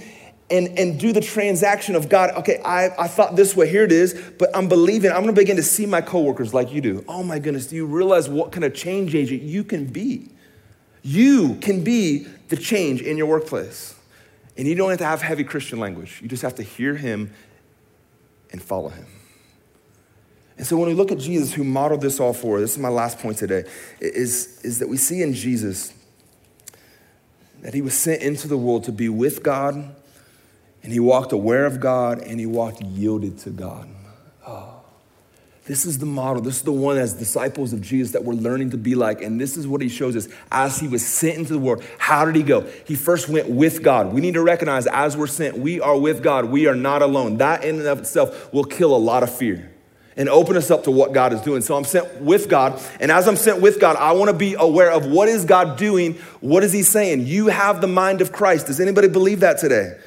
and do the transaction of God, okay, I thought this way, here it is, but I'm believing, I'm gonna begin to see my coworkers like you do. Oh my goodness, do you realize what kind of change agent you can be? You can be the change in your workplace. And you don't have to have heavy Christian language. You just have to hear him and follow him. And so when we look at Jesus, who modeled this all for us, this is my last point today, is that we see in Jesus that he was sent into the world to be with God, and he walked aware of God, and he walked yielded to God. Oh, this is the model. This is the one as disciples of Jesus that we're learning to be like. And this is what he shows us. As he was sent into the world, how did he go? He first went with God. We need to recognize as we're sent, we are with God. We are not alone. That in and of itself will kill a lot of fear and open us up to what God is doing. So I'm sent with God. And as I'm sent with God, I want to be aware of what is God doing? What is he saying? You have the mind of Christ. Does anybody believe that today?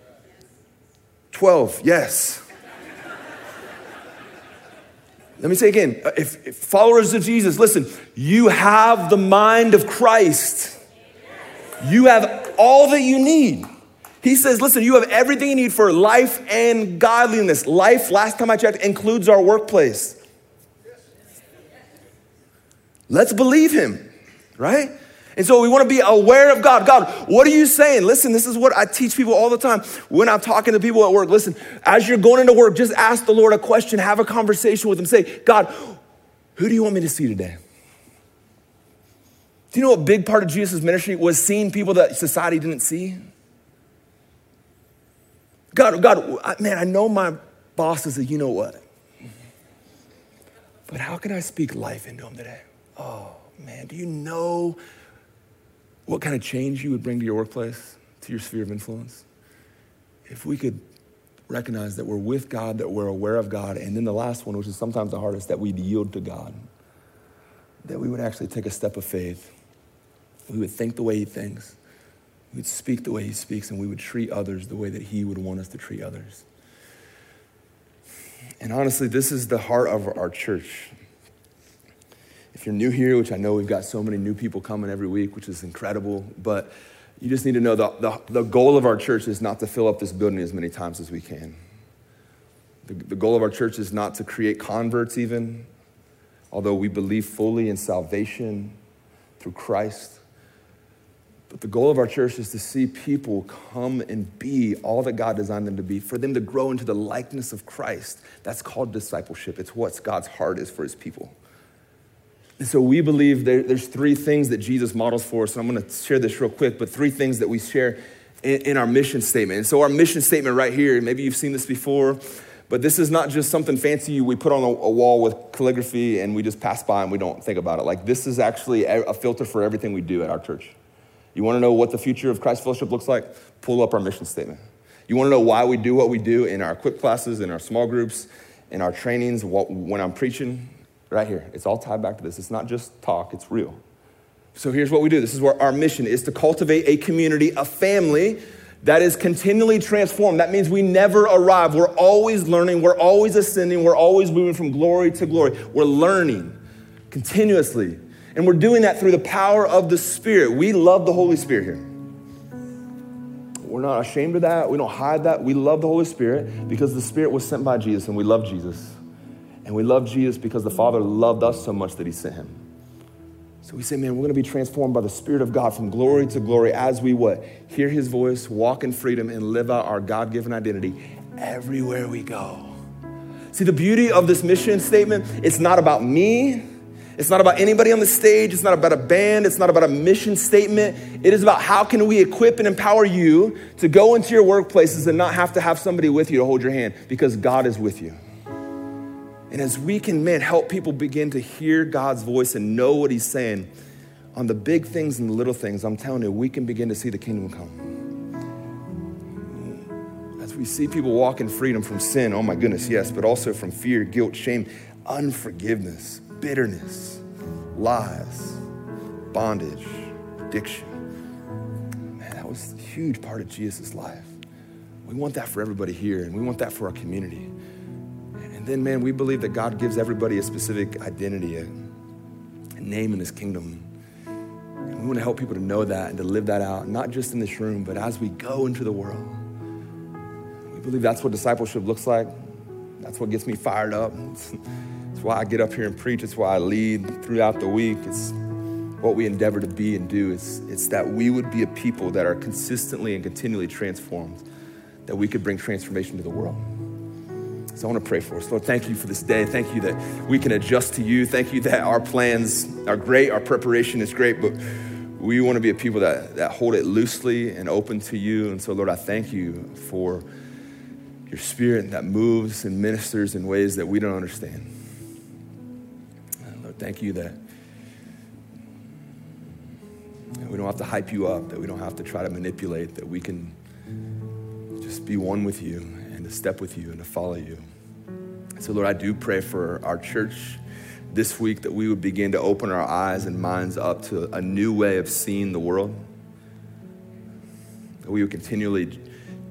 12, yes. Let me say again, if followers of Jesus, listen, you have the mind of Christ. You have all that you need. He says, listen, you have everything you need for life and godliness. Life, last time I checked, includes our workplace. Let's believe him, right? And so we want to be aware of God. God, what are you saying? Listen, this is what I teach people all the time when I'm talking to people at work. Listen, as you're going into work, just ask the Lord a question, have a conversation with him. Say, God, who do you want me to see today? Do you know a big part of Jesus' ministry was seeing people that society didn't see? God, man, I know my boss is a you know what, but how can I speak life into him today? Oh, man, do you know what kind of change you would bring to your workplace, to your sphere of influence? If we could recognize that we're with God, that we're aware of God, and then the last one, which is sometimes the hardest, that we'd yield to God, that we would actually take a step of faith. We would think the way he thinks. We would speak the way he speaks, and we would treat others the way that he would want us to treat others. And honestly, this is the heart of our church. If you're new here, which I know we've got so many new people coming every week, which is incredible, but you just need to know the goal of our church is not to fill up this building as many times as we can. The goal of our church is not to create converts even, although we believe fully in salvation through Christ. But the goal of our church is to see people come and be all that God designed them to be, for them to grow into the likeness of Christ. That's called discipleship. It's what God's heart is for his people. And so we believe there's three things that Jesus models for us. And I'm going to share this real quick, but three things that we share in our mission statement. And so our mission statement right here, maybe you've seen this before, but this is not just something fancy we put on a wall with calligraphy and we just pass by and we don't think about it. Like, this is actually a filter for everything we do at our church. You want to know what the future of Christ Fellowship looks like? Pull up our mission statement. You want to know why we do what we do in our equip classes, in our small groups, in our trainings, when I'm preaching? Right here. It's all tied back to this. It's not just talk, it's real. So here's what we do. This is where our mission is to cultivate a community, a family that is continually transformed. That means we never arrive. We're always learning. We're always ascending. We're always moving from glory to glory. We're learning continuously. And we're doing that through the power of the Spirit. We love the Holy Spirit here. We're not ashamed of that. We don't hide that. We love the Holy Spirit because the Spirit was sent by Jesus and we love Jesus. And we love Jesus because the Father loved us so much that he sent him. So we say, man, we're going to be transformed by the Spirit of God from glory to glory as we what? Hear his voice, walk in freedom, and live out our God-given identity everywhere we go. See, the beauty of this mission statement, it's not about me. It's not about anybody on the stage. It's not about a band. It's not about a mission statement. It is about how can we equip and empower you to go into your workplaces and not have to have somebody with you to hold your hand, because God is with you. And as we can, help people begin to hear God's voice and know what he's saying on the big things and the little things, I'm telling you, we can begin to see the kingdom come. As we see people walk in freedom from sin, oh my goodness, yes, but also from fear, guilt, shame, unforgiveness, bitterness, lies, bondage, addiction. Man, that was a huge part of Jesus' life. We want that for everybody here, and we want that for our community. And then, man, we believe that God gives everybody a specific identity, a name in his kingdom. And we want to help people to know that and to live that out, not just in this room, but as we go into the world. We believe that's what discipleship looks like. That's what gets me fired up. It's why I get up here and preach. It's why I lead throughout the week. It's what we endeavor to be and do. It's that we would be a people that are consistently and continually transformed, that we could bring transformation to the world. So I want to pray for us. Lord, thank you for this day. Thank you that we can adjust to you. Thank you that our plans are great. Our preparation is great, but we want to be a people that hold it loosely and open to you. And so, Lord, I thank you for your spirit that moves and ministers in ways that we don't understand. Lord, thank you that we don't have to hype you up, that we don't have to try to manipulate, that we can just be one with you and to step with you and to follow you. So, Lord, I do pray for our church this week that we would begin to open our eyes and minds up to a new way of seeing the world. That we would continually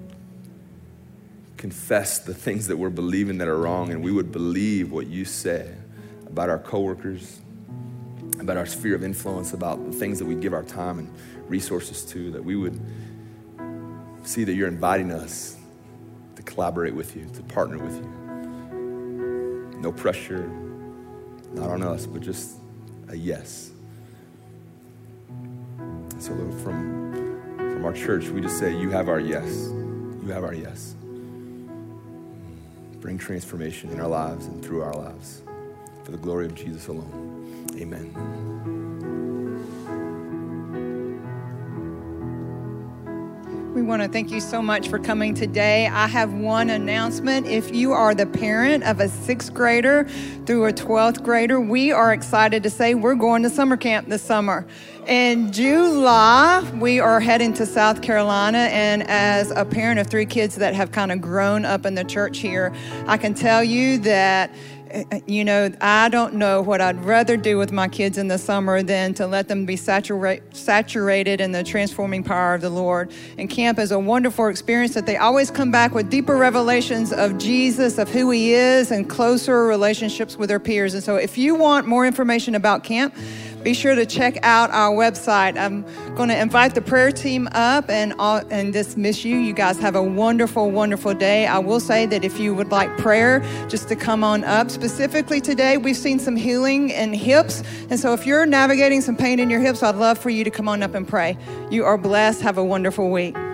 confess the things that we're believing that are wrong, and we would believe what you say about our coworkers, about our sphere of influence, about the things that we give our time and resources to, that we would see that you're inviting us to collaborate with you, to partner with you. No pressure, not on us, but just a yes. So Lord, from our church, we just say, you have our yes. You have our yes. Bring transformation in our lives and through our lives. For the glory of Jesus alone. Amen. We want to thank you so much for coming today. I have one announcement. If you are the parent of a 6th grader through a 12th grader, we are excited to say we're going to summer camp this summer. In July, we are heading to South Carolina, and as a parent of 3 kids that have kind of grown up in the church here, I can tell you that I don't know what I'd rather do with my kids in the summer than to let them be saturated in the transforming power of the Lord. And camp is a wonderful experience that they always come back with deeper revelations of Jesus, of who he is, and closer relationships with their peers. And so if you want more information about camp, be sure to check out our website. I'm going to invite the prayer team up and dismiss you. You guys have a wonderful, wonderful day. I will say that if you would like prayer, just to come on up. Specifically today, we've seen some healing in hips. And so if you're navigating some pain in your hips, I'd love for you to come on up and pray. You are blessed. Have a wonderful week.